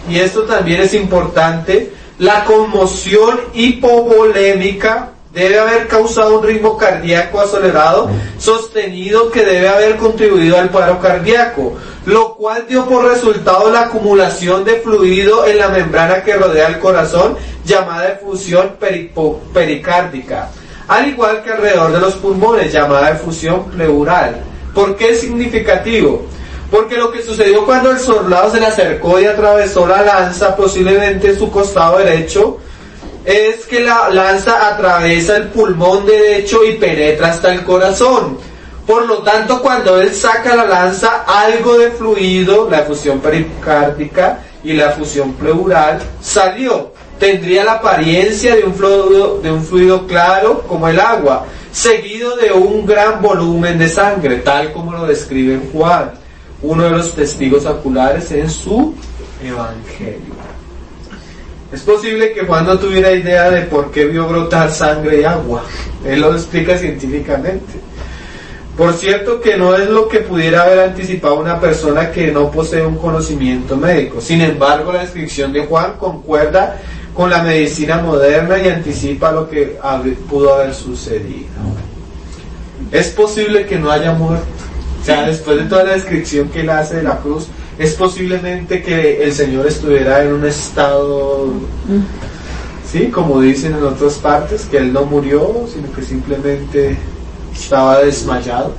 y esto también es importante, la conmoción hipovolémica debe haber causado un ritmo cardíaco acelerado, sostenido, que debe haber contribuido al paro cardíaco, lo cual dio por resultado la acumulación de fluido en la membrana que rodea el corazón, llamada efusión peripo- pericárdica, al igual que alrededor de los pulmones, llamada efusión pleural. ¿Por qué es significativo? Porque lo que sucedió cuando el soldado se le acercó y atravesó la lanza, posiblemente en su costado derecho, es que la lanza atraviesa el pulmón derecho y penetra hasta el corazón. Por lo tanto, cuando él saca la lanza, algo de fluido, la efusión pericárdica y la efusión pleural, salió. Tendría la apariencia de un fluido, de un fluido claro como el agua, seguido de un gran volumen de sangre, tal como lo describe Juan, uno de los testigos oculares en su Evangelio. Es posible que Juan no tuviera idea de por qué vio brotar sangre y agua. Él lo explica científicamente. Por cierto que no es lo que pudiera haber anticipado una persona que no posee un conocimiento médico. Sin embargo, la descripción de Juan concuerda con la medicina moderna y anticipa lo que pudo haber sucedido. Es posible que no haya muerto. O sea, después de toda la descripción que él hace de la cruz, es posiblemente que el Señor estuviera en un estado, sí, como dicen en otras partes, que él no murió, sino que simplemente estaba desmayado.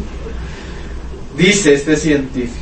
Dice este científico.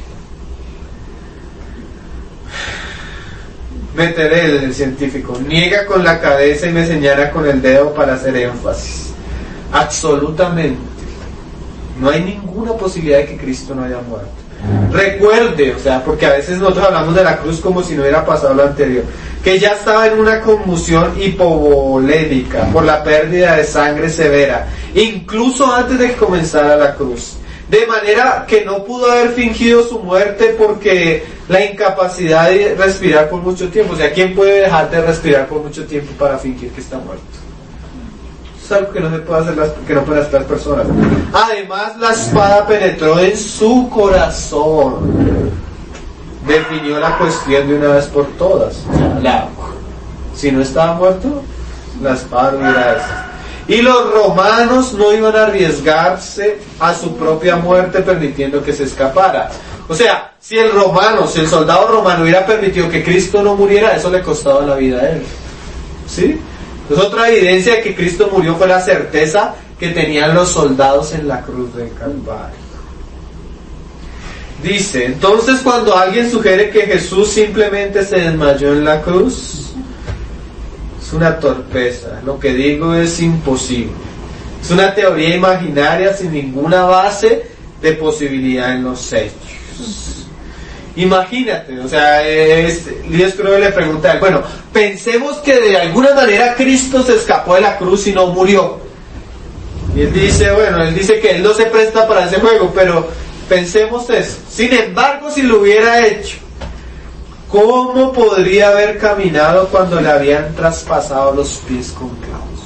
Meteré el científico. Niega con la cabeza y me señala con el dedo para hacer énfasis. Absolutamente. No hay ninguna posibilidad de que Cristo no haya muerto. Recuerde, o sea, porque a veces nosotros hablamos de la cruz como si no hubiera pasado lo anterior, que ya estaba en una conmoción hipovolémica por la pérdida de sangre severa, incluso antes de que comenzara la cruz. De manera que no pudo haber fingido su muerte porque la incapacidad de respirar por mucho tiempo. O sea, ¿quién puede dejar de respirar por mucho tiempo para fingir que está muerto? Es algo que no se puede hacer, las, que no pueden hacer las personas. Además, la espada penetró en su corazón. Definió la cuestión de una vez por todas. O sea, la, si no estaba muerto, la espada no era esa. Y los romanos no iban a arriesgarse a su propia muerte permitiendo que se escapara. O sea, si el romano, si el soldado romano hubiera permitido que Cristo no muriera, eso le costaba la vida a él. ¿Sí? Entonces, otra evidencia de que Cristo murió fue la certeza que tenían los soldados en la cruz del Calvario. Dice, entonces cuando alguien sugiere que Jesús simplemente se desmayó en la cruz, es una torpeza. Lo que digo es imposible. Es una teoría imaginaria sin ninguna base de posibilidad en los hechos. Imagínate, o sea, Líder Scrooge le pregunta, bueno, pensemos que de alguna manera Cristo se escapó de la cruz y no murió. Y él dice, bueno, él dice que él no se presta para ese juego, pero pensemos eso. Sin embargo, si lo hubiera hecho, ¿cómo podría haber caminado cuando le habían traspasado los pies con clavos?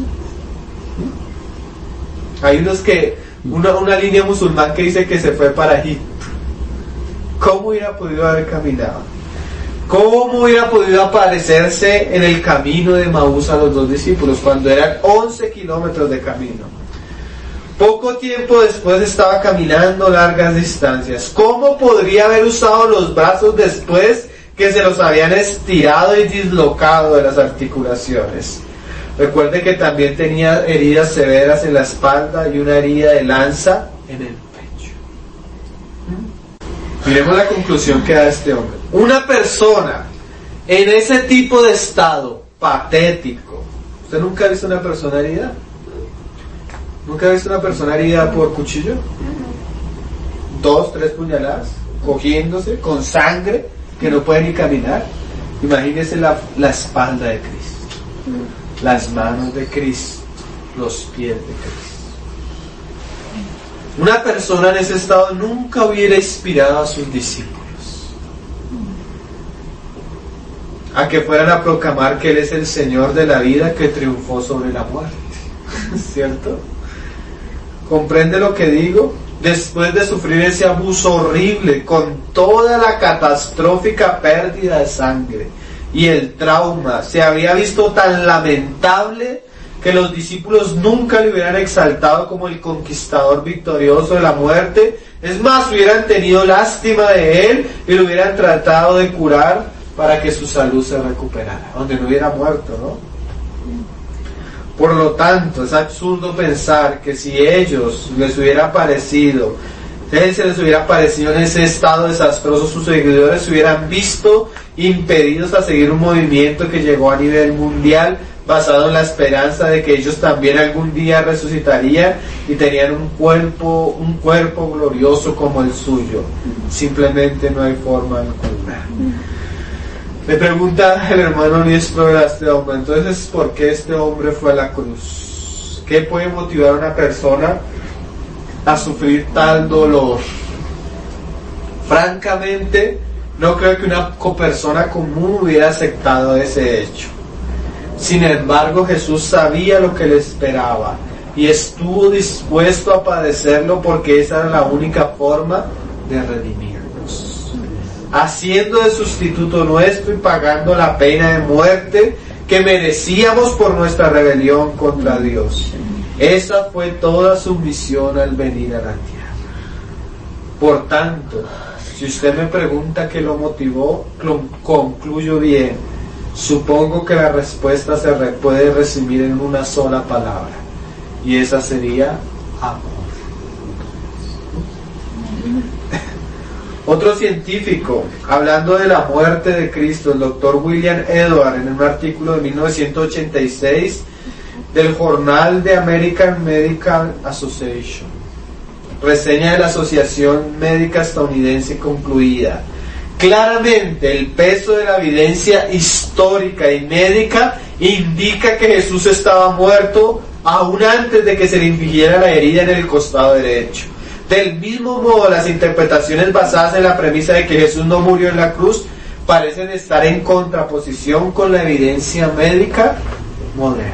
Hay unos que, una, una línea musulmán que dice que se fue para Egipto. ¿Cómo hubiera podido haber caminado? ¿Cómo hubiera podido aparecerse en el camino de Maús a los dos discípulos cuando eran once kilómetros de camino? Poco tiempo después estaba caminando largas distancias. ¿Cómo podría haber usado los brazos después que se los habían estirado y dislocado de las articulaciones? Recuerde que también tenía heridas severas en la espalda y una herida de lanza en el pecho. Miremos la conclusión que da este hombre. Una persona en ese tipo de estado patético. ¿Usted nunca ha visto una persona herida? ¿Nunca ha visto una persona herida por cuchillo? Dos, tres puñaladas, cogiéndose, con sangre, que no puede ni caminar. Imagínese la, la espalda de Cristo, las manos de Cristo, los pies de Cristo. Una persona en ese estado nunca hubiera inspirado a sus discípulos a que fueran a proclamar que Él es el Señor de la vida que triunfó sobre la muerte. ¿Cierto? ¿Comprende lo que digo? después de sufrir ese abuso horrible, con toda la catastrófica pérdida de sangre y el trauma, se había visto tan lamentable que los discípulos nunca le hubieran exaltado como el conquistador victorioso de la muerte. Es más, hubieran tenido lástima de él y lo hubieran tratado de curar para que su salud se recuperara, donde no hubiera muerto, ¿no? Por lo tanto, es absurdo pensar que si ellos les hubiera parecido, él se les hubiera parecido en ese estado desastroso, sus seguidores se hubieran visto impedidos a seguir un movimiento que llegó a nivel mundial, basado en la esperanza de que ellos también algún día resucitarían y tenían un cuerpo, un cuerpo glorioso como el suyo. Simplemente no hay forma alguna. Le pregunta el hermano Niestro a este hombre, entonces, ¿por qué este hombre fue a la cruz? ¿Qué puede motivar a una persona a sufrir tal dolor? Francamente, no creo que una persona común hubiera aceptado ese hecho. Sin embargo, Jesús sabía lo que le esperaba y estuvo dispuesto a padecerlo porque esa era la única forma de redimirnos, haciendo de sustituto nuestro y pagando la pena de muerte que merecíamos por nuestra rebelión contra Dios. Esa fue toda su misión al venir a la tierra. Por tanto, si usted me pregunta qué lo motivó, concluyo bien. Supongo que la respuesta se re- puede resumir en una sola palabra, y esa sería amor. Otro científico, hablando de la muerte de Cristo, el doctor William Edwards, en un artículo de mil novecientos ochenta y seis del Journal de American Medical Association, reseña de la Asociación Médica Estadounidense concluida: claramente el peso de la evidencia histórica y médica indica que Jesús estaba muerto aún antes de que se le infligiera la herida en el costado derecho. Del mismo modo, las interpretaciones basadas en la premisa de que Jesús no murió en la cruz parecen estar en contraposición con la evidencia médica moderna.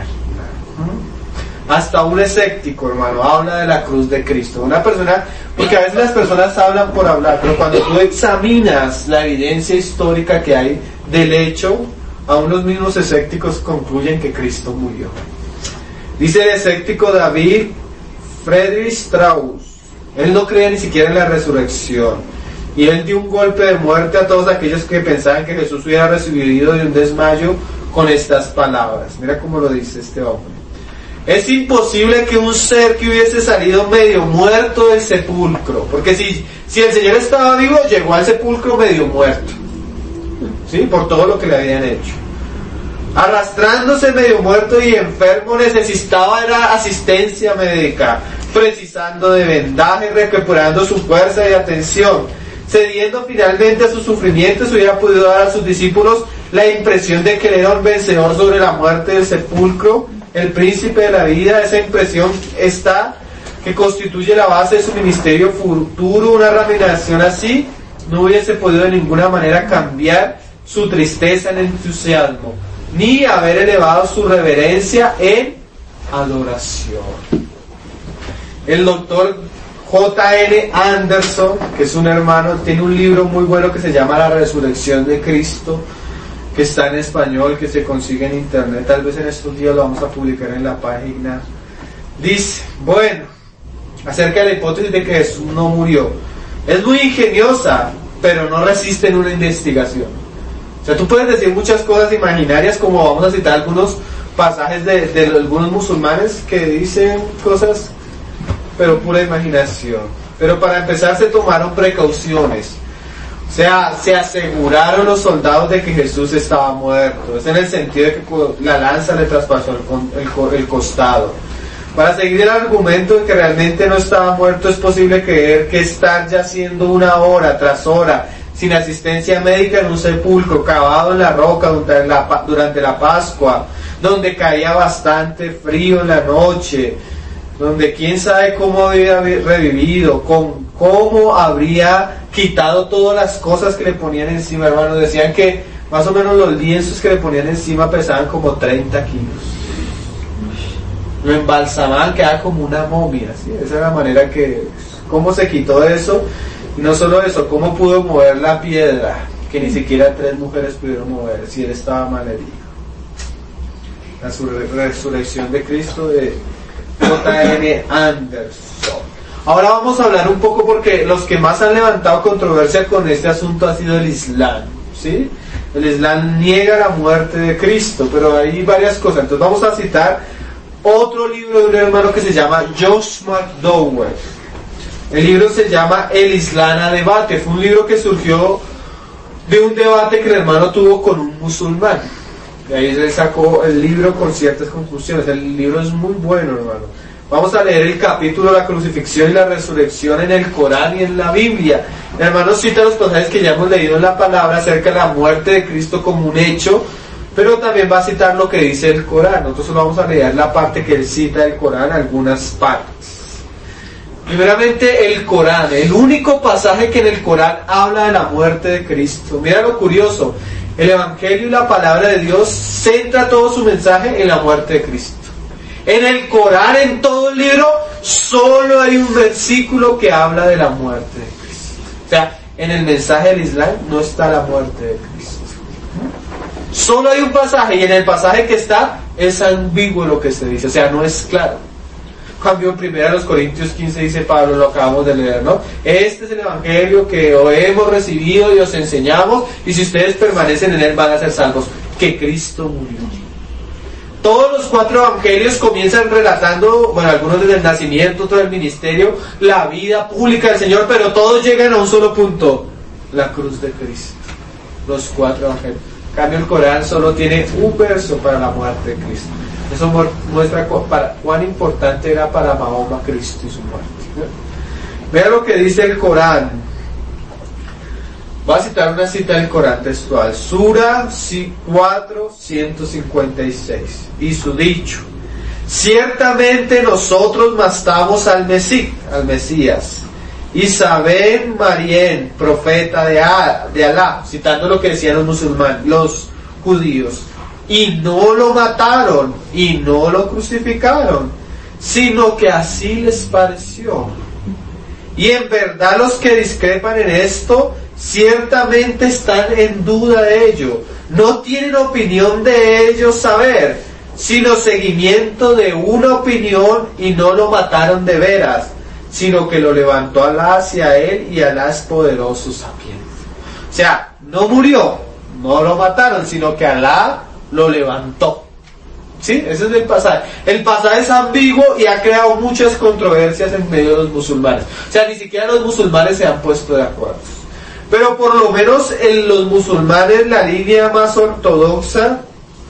Hasta un escéptico, hermano, habla de la cruz de Cristo. Una persona, porque a veces las personas hablan por hablar, pero cuando tú examinas la evidencia histórica que hay del hecho, aún los mismos escépticos concluyen que Cristo murió. Dice el escéptico David Friedrich Strauss, él no creía ni siquiera en la resurrección, y él dio un golpe de muerte a todos aquellos que pensaban que Jesús hubiera resucitado de un desmayo con estas palabras. Mira cómo lo dice este hombre: es imposible que un ser que hubiese salido medio muerto del sepulcro, porque si, si el Señor estaba vivo, llegó al sepulcro medio muerto, ¿sí? Por todo lo que le habían hecho. Arrastrándose medio muerto y enfermo, necesitaba era asistencia médica, precisando de vendaje, recuperando su fuerza y atención. Cediendo finalmente a sus sufrimientos, hubiera podido dar a sus discípulos la impresión de que él era un vencedor sobre la muerte del sepulcro, el príncipe de la vida. Esa impresión está, que constituye la base de su ministerio futuro. Una ramificación así no hubiese podido de ninguna manera cambiar su tristeza en entusiasmo, ni haber elevado su reverencia en adoración. El doctor J N Anderson, que es un hermano, tiene un libro muy bueno que se llama La Resurrección de Cristo, que está en español, que se consigue en internet. Tal vez en estos días lo vamos a publicar en la página. Dice, bueno, acerca de la hipótesis de que Jesús no murió, es muy ingeniosa, pero no resiste en una investigación. O sea, tú puedes decir muchas cosas imaginarias, como vamos a citar algunos pasajes de, de algunos musulmanes que dicen cosas, pero pura imaginación. Pero para empezar se tomaron precauciones. O sea, se aseguraron los soldados de que Jesús estaba muerto. Es en el sentido de que la lanza le traspasó el, el, el costado. Para seguir el argumento de que realmente no estaba muerto, es posible creer que estar yaciendo una hora tras hora, sin asistencia médica, en un sepulcro cavado en la roca durante la, durante la Pascua, donde caía bastante frío en la noche, donde quién sabe cómo había revivido, con cómo habría quitado todas las cosas que le ponían encima, hermano. Decían que más o menos los lienzos que le ponían encima pesaban como treinta kilos. Lo embalsamaban, quedaba como una momia, ¿sí? Esa es la manera que ¿Cómo se quitó eso? Y no solo eso, ¿cómo pudo mover la piedra que ni siquiera tres mujeres pudieron mover si él estaba malherido? La sur- resurrección de Cristo de J N Anderson. Ahora vamos a hablar un poco porque los que más han levantado controversia con este asunto ha sido el Islam, ¿sí? El Islam niega la muerte de Cristo, pero hay varias cosas. Entonces vamos a citar otro libro de un hermano que se llama Josh McDowell. El libro se llama El Islam a debate. Fue un libro que surgió de un debate que el hermano tuvo con un musulmán. De ahí se sacó el libro con ciertas conclusiones. El libro es muy bueno, hermano. Vamos a leer el capítulo de la crucifixión y la resurrección en el Corán y en la Biblia. El hermano cita los pasajes que ya hemos leído en la palabra acerca de la muerte de Cristo como un hecho, pero también va a citar lo que dice el Corán. Nosotros vamos a leer la parte que él cita del Corán, algunas partes. Primeramente el Corán, el único pasaje que en el Corán habla de la muerte de Cristo. Mira lo curioso, el Evangelio y la palabra de Dios centra todo su mensaje en la muerte de Cristo. En el Corán, en todo el libro, solo hay un versículo que habla de la muerte de Cristo. O sea, en el mensaje del Islam no está la muerte de Cristo. Solo hay un pasaje, y en el pasaje que está es ambiguo lo que se dice, o sea, no es claro. Cambio en primera Corintios quince dice Pablo, lo acabamos de leer, ¿no? Este es el evangelio que hemos recibido y os enseñamos, y si ustedes permanecen en él van a ser salvos, que Cristo murió. Todos los cuatro evangelios comienzan relatando, bueno, algunos desde el nacimiento, todo el ministerio, la vida pública del Señor, pero todos llegan a un solo punto, la cruz de Cristo. Los cuatro evangelios. En cambio, el Corán solo tiene un verso para la muerte de Cristo. Eso muestra cuán importante era para Mahoma Cristo y su muerte. Vea lo que dice el Corán. Voy a citar una cita del Corán textual. Sura cuatro, ciento cincuenta y seis. Y su dicho: ciertamente nosotros matamos al Mesías, al Mesías, Isabel Marien, profeta de, A, de Alá, citando lo que decían los musulmanes, los judíos. Y no lo mataron, y no lo crucificaron, sino que así les pareció. Y en verdad los que discrepan en esto, ciertamente están en duda de ello. No tienen opinión de ello saber, sino seguimiento de una opinión, y no lo mataron de veras, sino que lo levantó Alá hacia él, y Alá es poderoso sabiendo. O sea, no murió, no lo mataron, sino que Alá lo levantó. ¿Sí? Ese es el pasaje. El pasaje es ambiguo y ha creado muchas controversias en medio de los musulmanes. O sea, ni siquiera los musulmanes se han puesto de acuerdo. Pero por lo menos en los musulmanes, la línea más ortodoxa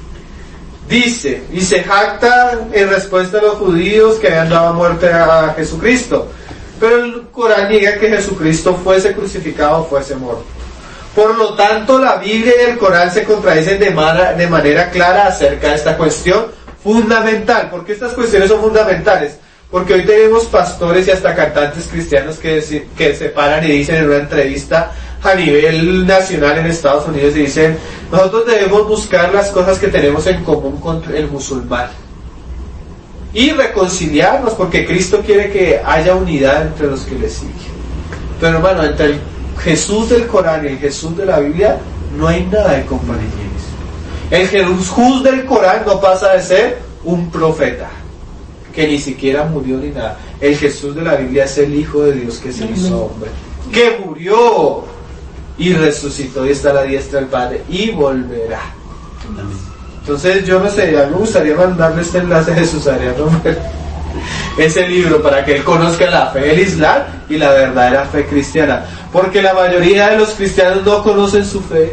dice, y se jacta en respuesta a los judíos que habían dado muerte a Jesucristo. Pero el Corán niega que Jesucristo fuese crucificado o fuese muerto. Por lo tanto, la Biblia y el Corán se contradicen de, mara, de manera clara acerca de esta cuestión fundamental. ¿Por qué estas cuestiones son fundamentales? Porque hoy tenemos pastores y hasta cantantes cristianos que, que se paran y dicen en una entrevista a nivel nacional en Estados Unidos, y dicen: nosotros debemos buscar las cosas que tenemos en común con el musulmán y reconciliarnos, porque Cristo quiere que haya unidad entre los que le siguen. Pero hermano, entre el Jesús del Corán y el Jesús de la Biblia no hay nada de compañerismo. El Jesús del Corán no pasa de ser un profeta que ni siquiera murió ni nada. El Jesús de la Biblia es el Hijo de Dios que se hizo hombre, que murió y resucitó y está a la diestra del Padre y volverá. Entonces yo no sé, a mí me gustaría mandarle este enlace a Jesús Arias Romero, ese libro, para que él conozca la fe del Islam y la verdadera fe cristiana, porque la mayoría de los cristianos no conocen su fe.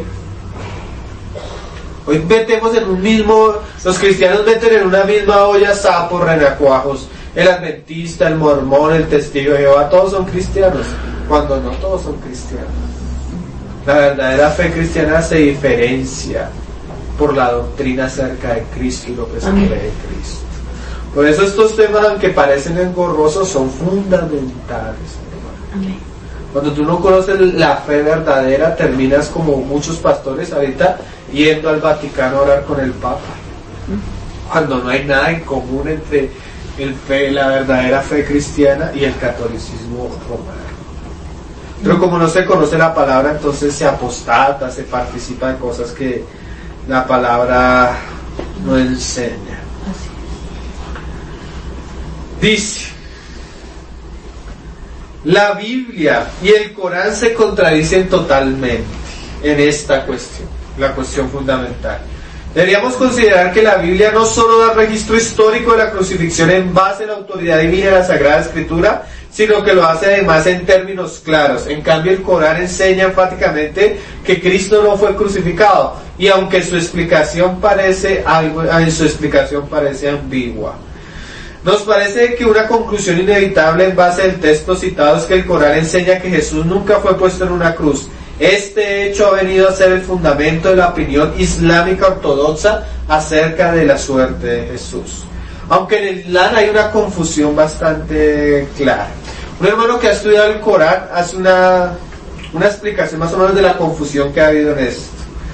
Hoy metemos en un mismo, los cristianos meten en una misma olla sapos, renacuajos, el adventista, el mormón, el testigo de Jehová, todos son cristianos, cuando no todos son cristianos. La verdadera fe cristiana se diferencia por la doctrina acerca de Cristo y lo que se cree de Cristo. Por eso estos temas, aunque parecen engorrosos, son fundamentales. Amén. Cuando tú no conoces la fe verdadera, terminas como muchos pastores ahorita yendo al Vaticano a orar con el Papa, cuando no hay nada en común entre el fe, la verdadera fe cristiana y el catolicismo romano. Pero como no se conoce la palabra, entonces se apostata, se participa de cosas que la palabra no enseña. Dice, la Biblia y el Corán se contradicen totalmente en esta cuestión, la cuestión fundamental. Deberíamos considerar que la Biblia no solo da registro histórico de la crucifixión en base a la autoridad divina de la Sagrada Escritura, sino que lo hace además en términos claros. En cambio, el Corán enseña enfáticamente que Cristo no fue crucificado, y aunque su explicación parece algo, en su explicación parece ambigua. Nos parece que una conclusión inevitable en base al texto citado es que el Corán enseña que Jesús nunca fue puesto en una cruz. Este hecho ha venido a ser el fundamento de la opinión islámica ortodoxa acerca de la suerte de Jesús. Aunque en el Islam hay una confusión bastante clara. Un hermano que ha estudiado el Corán hace una, una explicación más o menos de la confusión que ha habido en esto.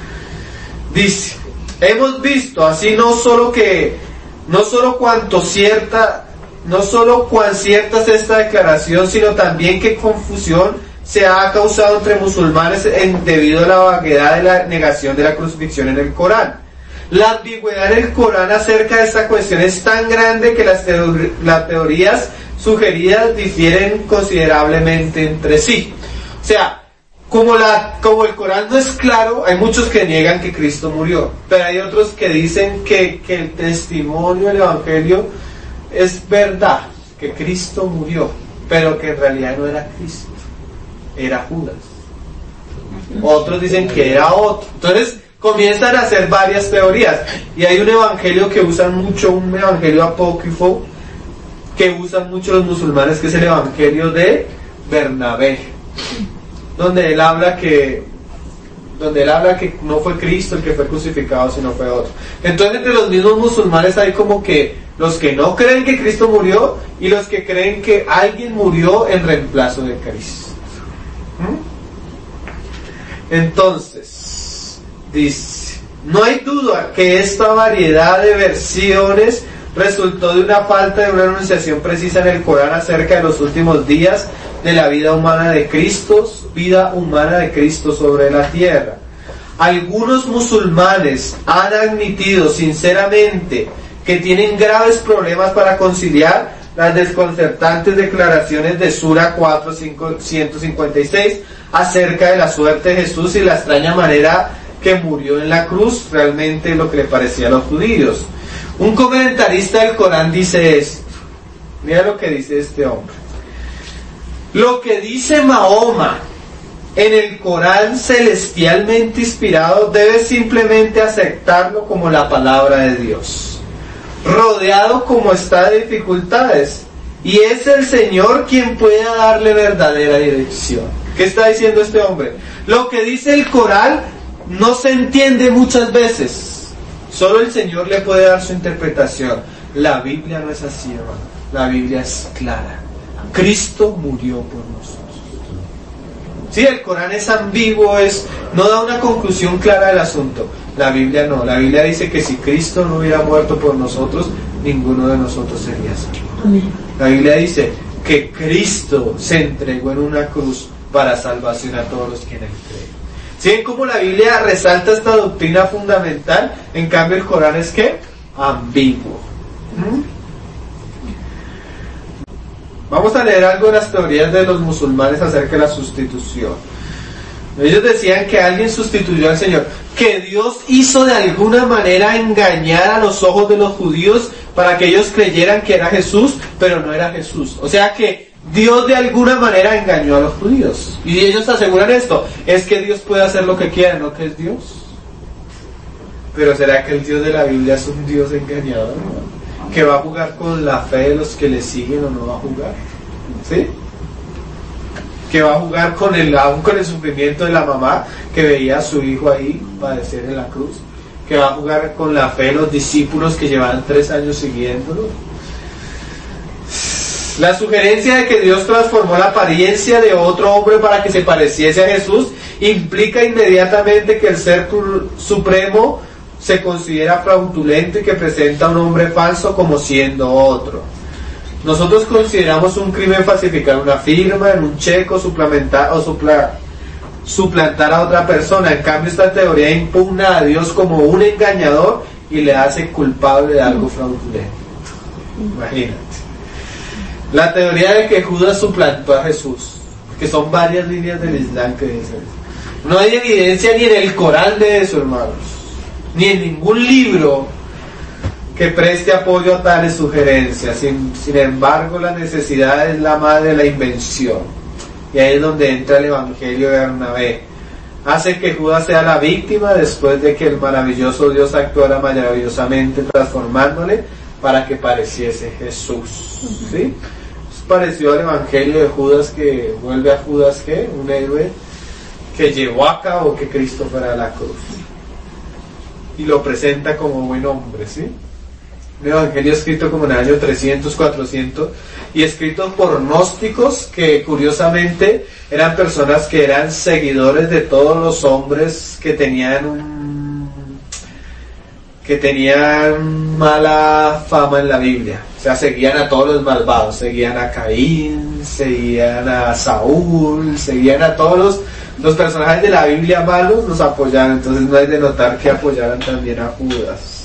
Dice, hemos visto así no solo que, no solo cuanto cierta, no solo cuán cierta es esta declaración, sino también qué confusión se ha causado entre musulmanes en, debido a la vaguedad de la negación de la crucifixión en el Corán. La ambigüedad en el Corán acerca de esta cuestión es tan grande que las, teor- las teorías sugeridas difieren considerablemente entre sí. O sea, como, la, como el Corán no es claro, hay muchos que niegan que Cristo murió, pero hay otros que dicen que, que el testimonio del Evangelio es verdad, que Cristo murió, pero que en realidad no era Cristo, era Judas. Otros dicen que era otro. Entonces comienzan a hacer varias teorías, y hay un evangelio que usan mucho, un evangelio apócrifo que usan mucho los musulmanes, que es el evangelio de Bernabé, donde él habla que donde él habla que no fue Cristo el que fue crucificado, sino fue otro. Entonces entre los mismos musulmanes hay como que los que no creen que Cristo murió y los que creen que alguien murió en reemplazo de Cristo. Entonces dice, no hay duda que esta variedad de versiones resultó de una falta de una enunciación precisa en el Corán acerca de los últimos días de la vida humana de Cristo, vida humana de Cristo sobre la tierra. Algunos musulmanes han admitido sinceramente que tienen graves problemas para conciliar las desconcertantes declaraciones de Sura cuatro, ciento cincuenta y seis acerca de la suerte de Jesús y la extraña manera que murió en la cruz, realmente lo que le parecía a los judíos. Un comentarista del Corán dice esto. Mira lo que dice este hombre. Lo que dice Mahoma en el Corán celestialmente inspirado debe simplemente aceptarlo como la palabra de Dios, rodeado como está de dificultades, y es el Señor quien pueda darle verdadera dirección. ¿Qué está diciendo este hombre? Lo que dice el Corán no se entiende muchas veces, solo el Señor le puede dar su interpretación. La Biblia no es así, hermano. La Biblia es clara. Cristo murió por nosotros. Sí, el Corán es ambiguo, es, no da una conclusión clara del asunto. La Biblia no. La Biblia dice que si Cristo no hubiera muerto por nosotros, ninguno de nosotros sería salvo. Amén. La Biblia dice que Cristo se entregó en una cruz para salvación a todos los que en él creen. ¿Sí ven cómo la Biblia resalta esta doctrina fundamental? En cambio el Corán es ¿qué? Ambiguo. ¿Mm? Vamos a leer algo de las teorías de los musulmanes acerca de la sustitución. Ellos decían que alguien sustituyó al Señor, que Dios hizo de alguna manera engañar a los ojos de los judíos para que ellos creyeran que era Jesús, pero no era Jesús. O sea que Dios de alguna manera engañó a los judíos. Y ellos aseguran esto, es que Dios puede hacer lo que quiera, ¿no? Que es Dios. Pero ¿será que el Dios de la Biblia es un Dios engañador, ¿no? Que va a jugar con la fe de los que le siguen o no va a jugar? ¿Sí? Que va a jugar con el, aún con el sufrimiento de la mamá que veía a su hijo ahí padecer en la cruz. Que va a jugar con la fe de los discípulos que llevaban tres años siguiéndolo. La sugerencia de que Dios transformó la apariencia de otro hombre para que se pareciese a Jesús implica inmediatamente que el Ser Supremo se considera fraudulento y que presenta a un hombre falso como siendo otro. Nosotros consideramos un crimen falsificar una firma, en un cheque, suplementar o supla, suplantar a otra persona. En cambio, esta teoría impugna a Dios como un engañador y le hace culpable de algo fraudulento. Imagínate. La teoría de que Judas suplantó a Jesús, que son varias líneas del Islam que dicen. No hay evidencia ni en el Corán de eso, hermanos, ni en ningún libro que preste apoyo a tales sugerencias. Sin, sin embargo, la necesidad es la madre de la invención. Y ahí es donde entra el Evangelio de Bernabé. Hace que Judas sea la víctima después de que el maravilloso Dios actuara maravillosamente transformándole para que pareciese Jesús. ¿Sí? Es parecido al Evangelio de Judas, que vuelve a Judas, ¿qué? Un héroe que llevó a cabo que Cristo fuera a la cruz. Y lo presenta como buen hombre, ¿sí? Un evangelio escrito como en el año trescientos, cuatrocientos, y escrito por gnósticos, que curiosamente eran personas que eran seguidores de todos los hombres que tenían un, que tenían mala fama en la Biblia. O sea, seguían a todos los malvados, seguían a Caín, seguían a Saúl, seguían a todos los, los personajes de la Biblia malos, los apoyaban. Entonces no hay de notar que apoyaran también a Judas.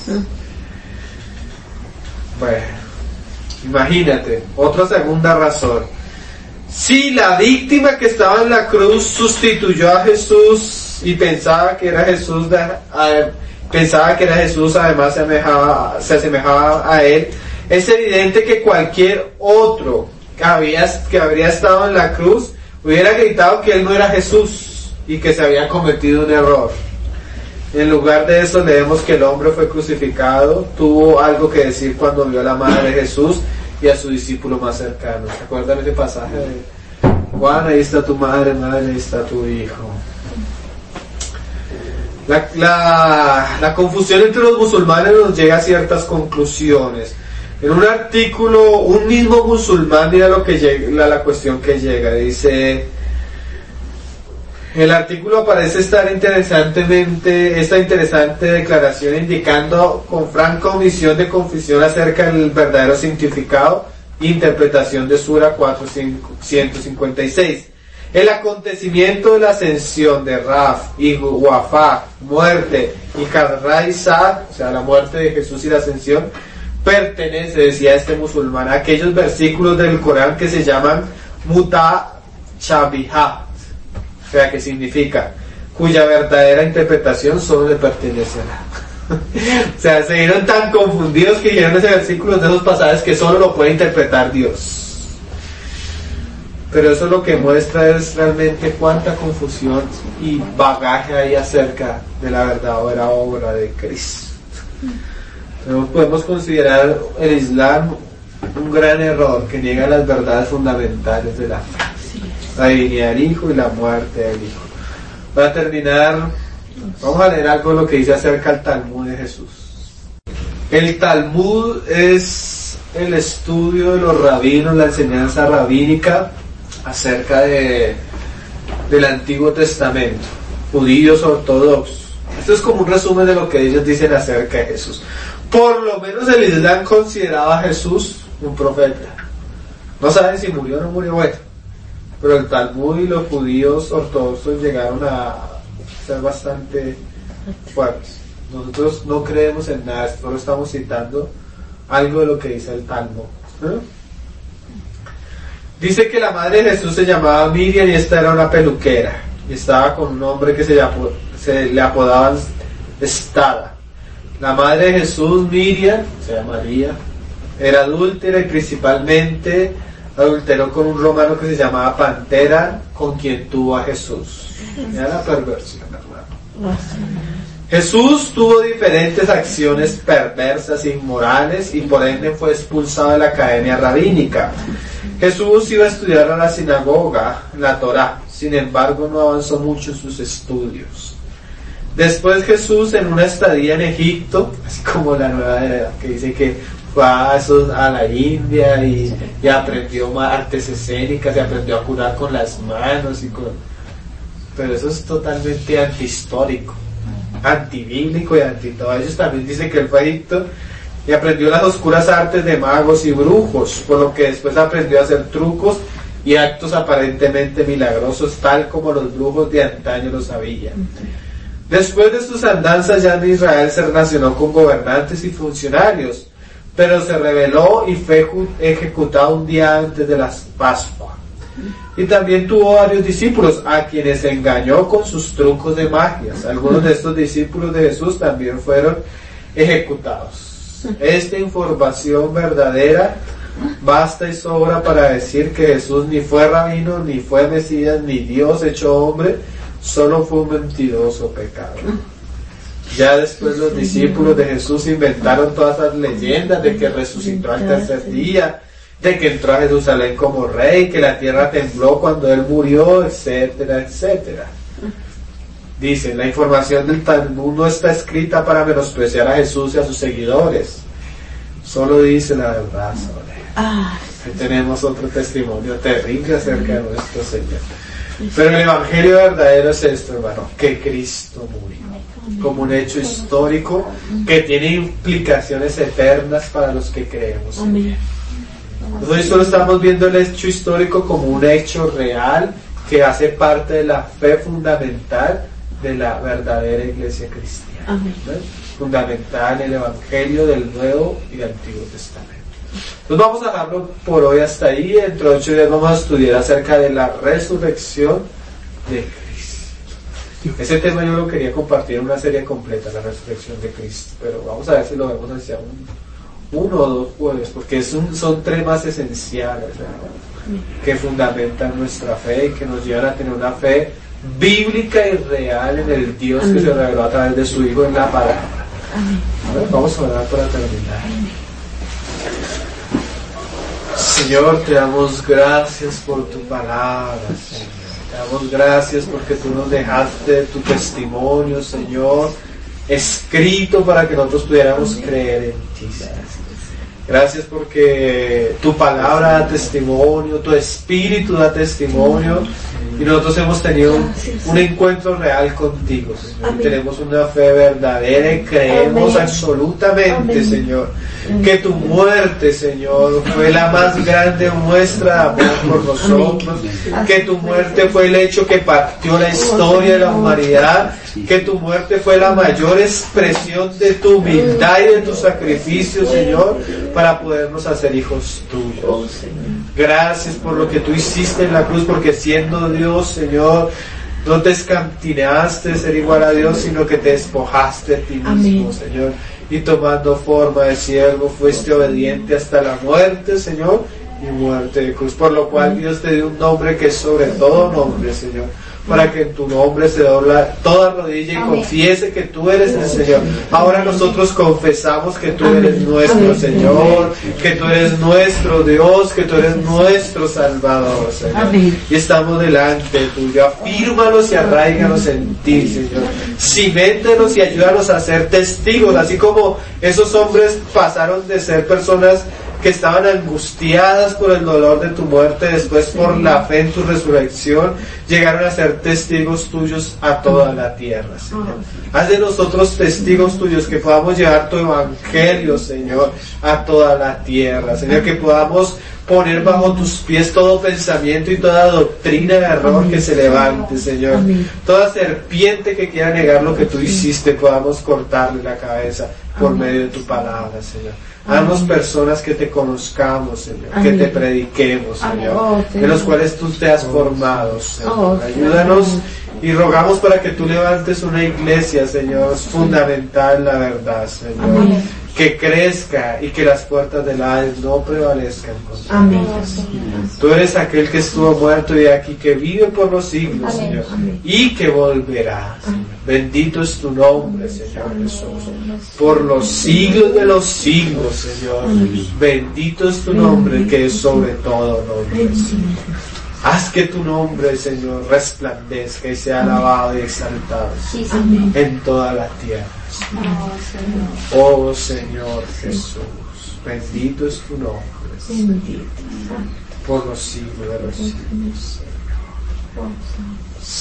Bueno, imagínate, otra segunda razón. Si la víctima que estaba en la cruz sustituyó a Jesús y pensaba que era Jesús, de, a, pensaba que era Jesús, además se asemejaba, se asemejaba a él, es evidente que cualquier otro que, había, que habría estado en la cruz hubiera gritado que él no era Jesús y que se había cometido un error. En lugar de eso leemos que el hombre fue crucificado, tuvo algo que decir cuando vio a la madre de Jesús y a su discípulo más cercano. ¿Se acuerdan ese pasaje de Juan? Ahí está tu madre, madre, ahí está tu hijo. La, la, la confusión entre los musulmanes nos llega a ciertas conclusiones. En un artículo, un mismo musulmán, mira lo que llega, la, la cuestión que llega, dice... El artículo parece estar interesantemente, esta interesante declaración indicando con franca omisión de confusión acerca del verdadero significado e interpretación de Sura cuatrocientos cincuenta y seis. El acontecimiento de la ascensión de Raf y Wafá, muerte, y Karra y Saad, o sea, la muerte de Jesús y la ascensión, pertenece, decía este musulmán, a aquellos versículos del Corán que se llaman Mutashabihat. O sea, que significa cuya verdadera interpretación solo le pertenece a la. O sea, se vieron tan confundidos que dijeron ese versículo de esos pasajes que solo lo puede interpretar Dios. Pero eso lo que muestra es realmente cuánta confusión y bagaje hay acerca de la verdadera obra de Cristo. Pero podemos considerar el Islam un gran error que niega las verdades fundamentales de la fe. La divinidad del Hijo y la muerte del Hijo. Para terminar, vamos a leer algo de lo que dice acerca del Talmud de Jesús. El Talmud es el estudio de los rabinos, la enseñanza rabínica acerca de, del Antiguo Testamento, judíos ortodoxos. Esto es como un resumen de lo que ellos dicen acerca de Jesús. Por lo menos el Islam consideraba a Jesús un profeta. No saben si murió o no murió, bueno. Pero el Talmud y los judíos ortodoxos llegaron a ser bastante fuertes. Nosotros no creemos en nada, solo estamos citando algo de lo que dice el Talmud. ¿No? Dice que la madre de Jesús se llamaba Miriam y esta era una peluquera. Y estaba con un hombre que se, llamó, se le apodaban Estada. La madre de Jesús, Miriam, o sea María, era adúltera y principalmente adulteró con un romano que se llamaba Pantera, con quien tuvo a Jesús. Mira la perversión, hermano. Jesús tuvo diferentes acciones perversas e inmorales y por ende fue expulsado de la academia rabínica. Jesús iba a estudiar a la sinagoga, la Torá, sin embargo no avanzó mucho en sus estudios. Después Jesús, en una estadía en Egipto, así como la nueva era, que dice que fue a, esos, a la India y, y aprendió artes escénicas y aprendió a curar con las manos y con... pero eso es totalmente antihistórico, antibíblico y anti todo. Ellos también dicen que él fue a Egipto y aprendió las oscuras artes de magos y brujos, por lo que después aprendió a hacer trucos y actos aparentemente milagrosos, tal como los brujos de antaño lo sabían. Después de sus andanzas ya en Israel se relacionó con gobernantes y funcionarios, pero se rebeló y fue ejecutado un día antes de la Pascua. Y también tuvo varios discípulos a quienes engañó con sus trucos de magias. Algunos de estos discípulos de Jesús también fueron ejecutados. Esta información verdadera basta y sobra para decir que Jesús ni fue rabino, ni fue Mesías, ni Dios hecho hombre, solo fue un mentiroso pecador. Ya después los discípulos de Jesús inventaron todas esas leyendas de que resucitó al tercer día, de que entró a Jerusalén como rey, que la tierra tembló cuando él murió, etcétera, etcétera. Dice, la información del Talmud no está escrita para menospreciar a Jesús y a sus seguidores, solo dice la verdad sobre él. Ah, sí. Tenemos otro testimonio terrible acerca de nuestro Señor. Pero el evangelio verdadero es esto, hermano, que Cristo murió como un hecho histórico que tiene implicaciones eternas para los que creemos en él. Hoy solo estamos viendo el hecho histórico como un hecho real que hace parte de la fe fundamental de la verdadera iglesia cristiana. ¿No? Fundamental el evangelio del Nuevo y Antiguo Testamento. Entonces vamos a dejarlo por hoy hasta ahí. Dentro de ocho días vamos a estudiar acerca de la resurrección de Cristo. Ese tema yo lo quería compartir en una serie completa, la resurrección de Cristo, pero vamos a ver si lo vemos hacia un, uno o dos jueves, porque es un, son temas esenciales, ¿verdad? Que fundamentan nuestra fe y que nos llevan a tener una fe bíblica y real en el Dios Amén. Que se reveló a través de su Hijo en la palabra. Amén. Vamos a orar para terminar. Amén. Señor, te damos gracias por tu palabra, Señor. Te damos gracias porque tú nos dejaste tu testimonio, Señor, escrito para que nosotros pudiéramos creer en ti, Señor. Gracias porque tu palabra da testimonio, tu espíritu da testimonio y nosotros hemos tenido un, un encuentro real contigo, Señor. Y tenemos una fe verdadera y creemos Amén. Absolutamente, Amén. Señor, que tu muerte, Señor, fue la más grande muestra de amor por nosotros, Amén. Que tu muerte fue el hecho que partió la historia de la humanidad, que tu muerte fue la mayor expresión de tu humildad y de tu sacrificio, Señor, para podernos hacer hijos tuyos. Gracias por lo que tú hiciste en la cruz, porque siendo Dios, Señor, no te escantinaste de ser igual a Dios, sino que te despojaste de ti mismo, Amén. Señor, y tomando forma de siervo fuiste obediente hasta la muerte, Señor, y muerte de cruz, por lo cual Dios te dio un nombre que es sobre todo nombre, Señor, para que en tu nombre se dobla toda rodilla y Amén. Confiese que tú eres el Señor. Ahora nosotros confesamos que tú eres nuestro Amén. Señor, que tú eres nuestro Dios, que tú eres nuestro Salvador, Señor. Amén. Y estamos delante tuyo. Afírmanos y arraiganos en ti, Señor. Ciméntenos y ayúdanos a ser testigos, así como esos hombres pasaron de ser personas que estaban angustiadas por el dolor de tu muerte, después por la fe en tu resurrección, llegaron a ser testigos tuyos a toda la tierra, Señor. Haz de nosotros testigos tuyos, que podamos llevar tu evangelio, Señor, a toda la tierra, Señor, que podamos poner bajo tus pies todo pensamiento y toda doctrina de error Amén. Que se levante, Señor. Amén. Toda serpiente que quiera negar lo que tú hiciste, podamos cortarle la cabeza por Amén. Medio de tu palabra, Señor. Haznos personas que te conozcamos, Señor, Amén. Que te prediquemos, Señor, oh, en los cuales tú te has formado, Señor. Oh, ayúdanos y rogamos para que tú levantes una iglesia, Señor, es fundamental la verdad, Señor. Amén. Que crezca y que las puertas del Hades no prevalezcan contra Amén. Tú eres aquel que estuvo muerto y aquí que vive por los siglos, Amén. Señor, Amén. Y que volverá, Señor. Bendito es tu nombre, Señor Jesús, por los siglos de los siglos, Señor. Amén. Bendito es tu nombre, que es sobre todo nombre, Señor. Haz que tu nombre, Señor, resplandezca y sea alabado y exaltado sí, en toda la tierra. Señor. Oh Señor Jesús, bendito es tu nombre, Señor, por los siglos de los siglos.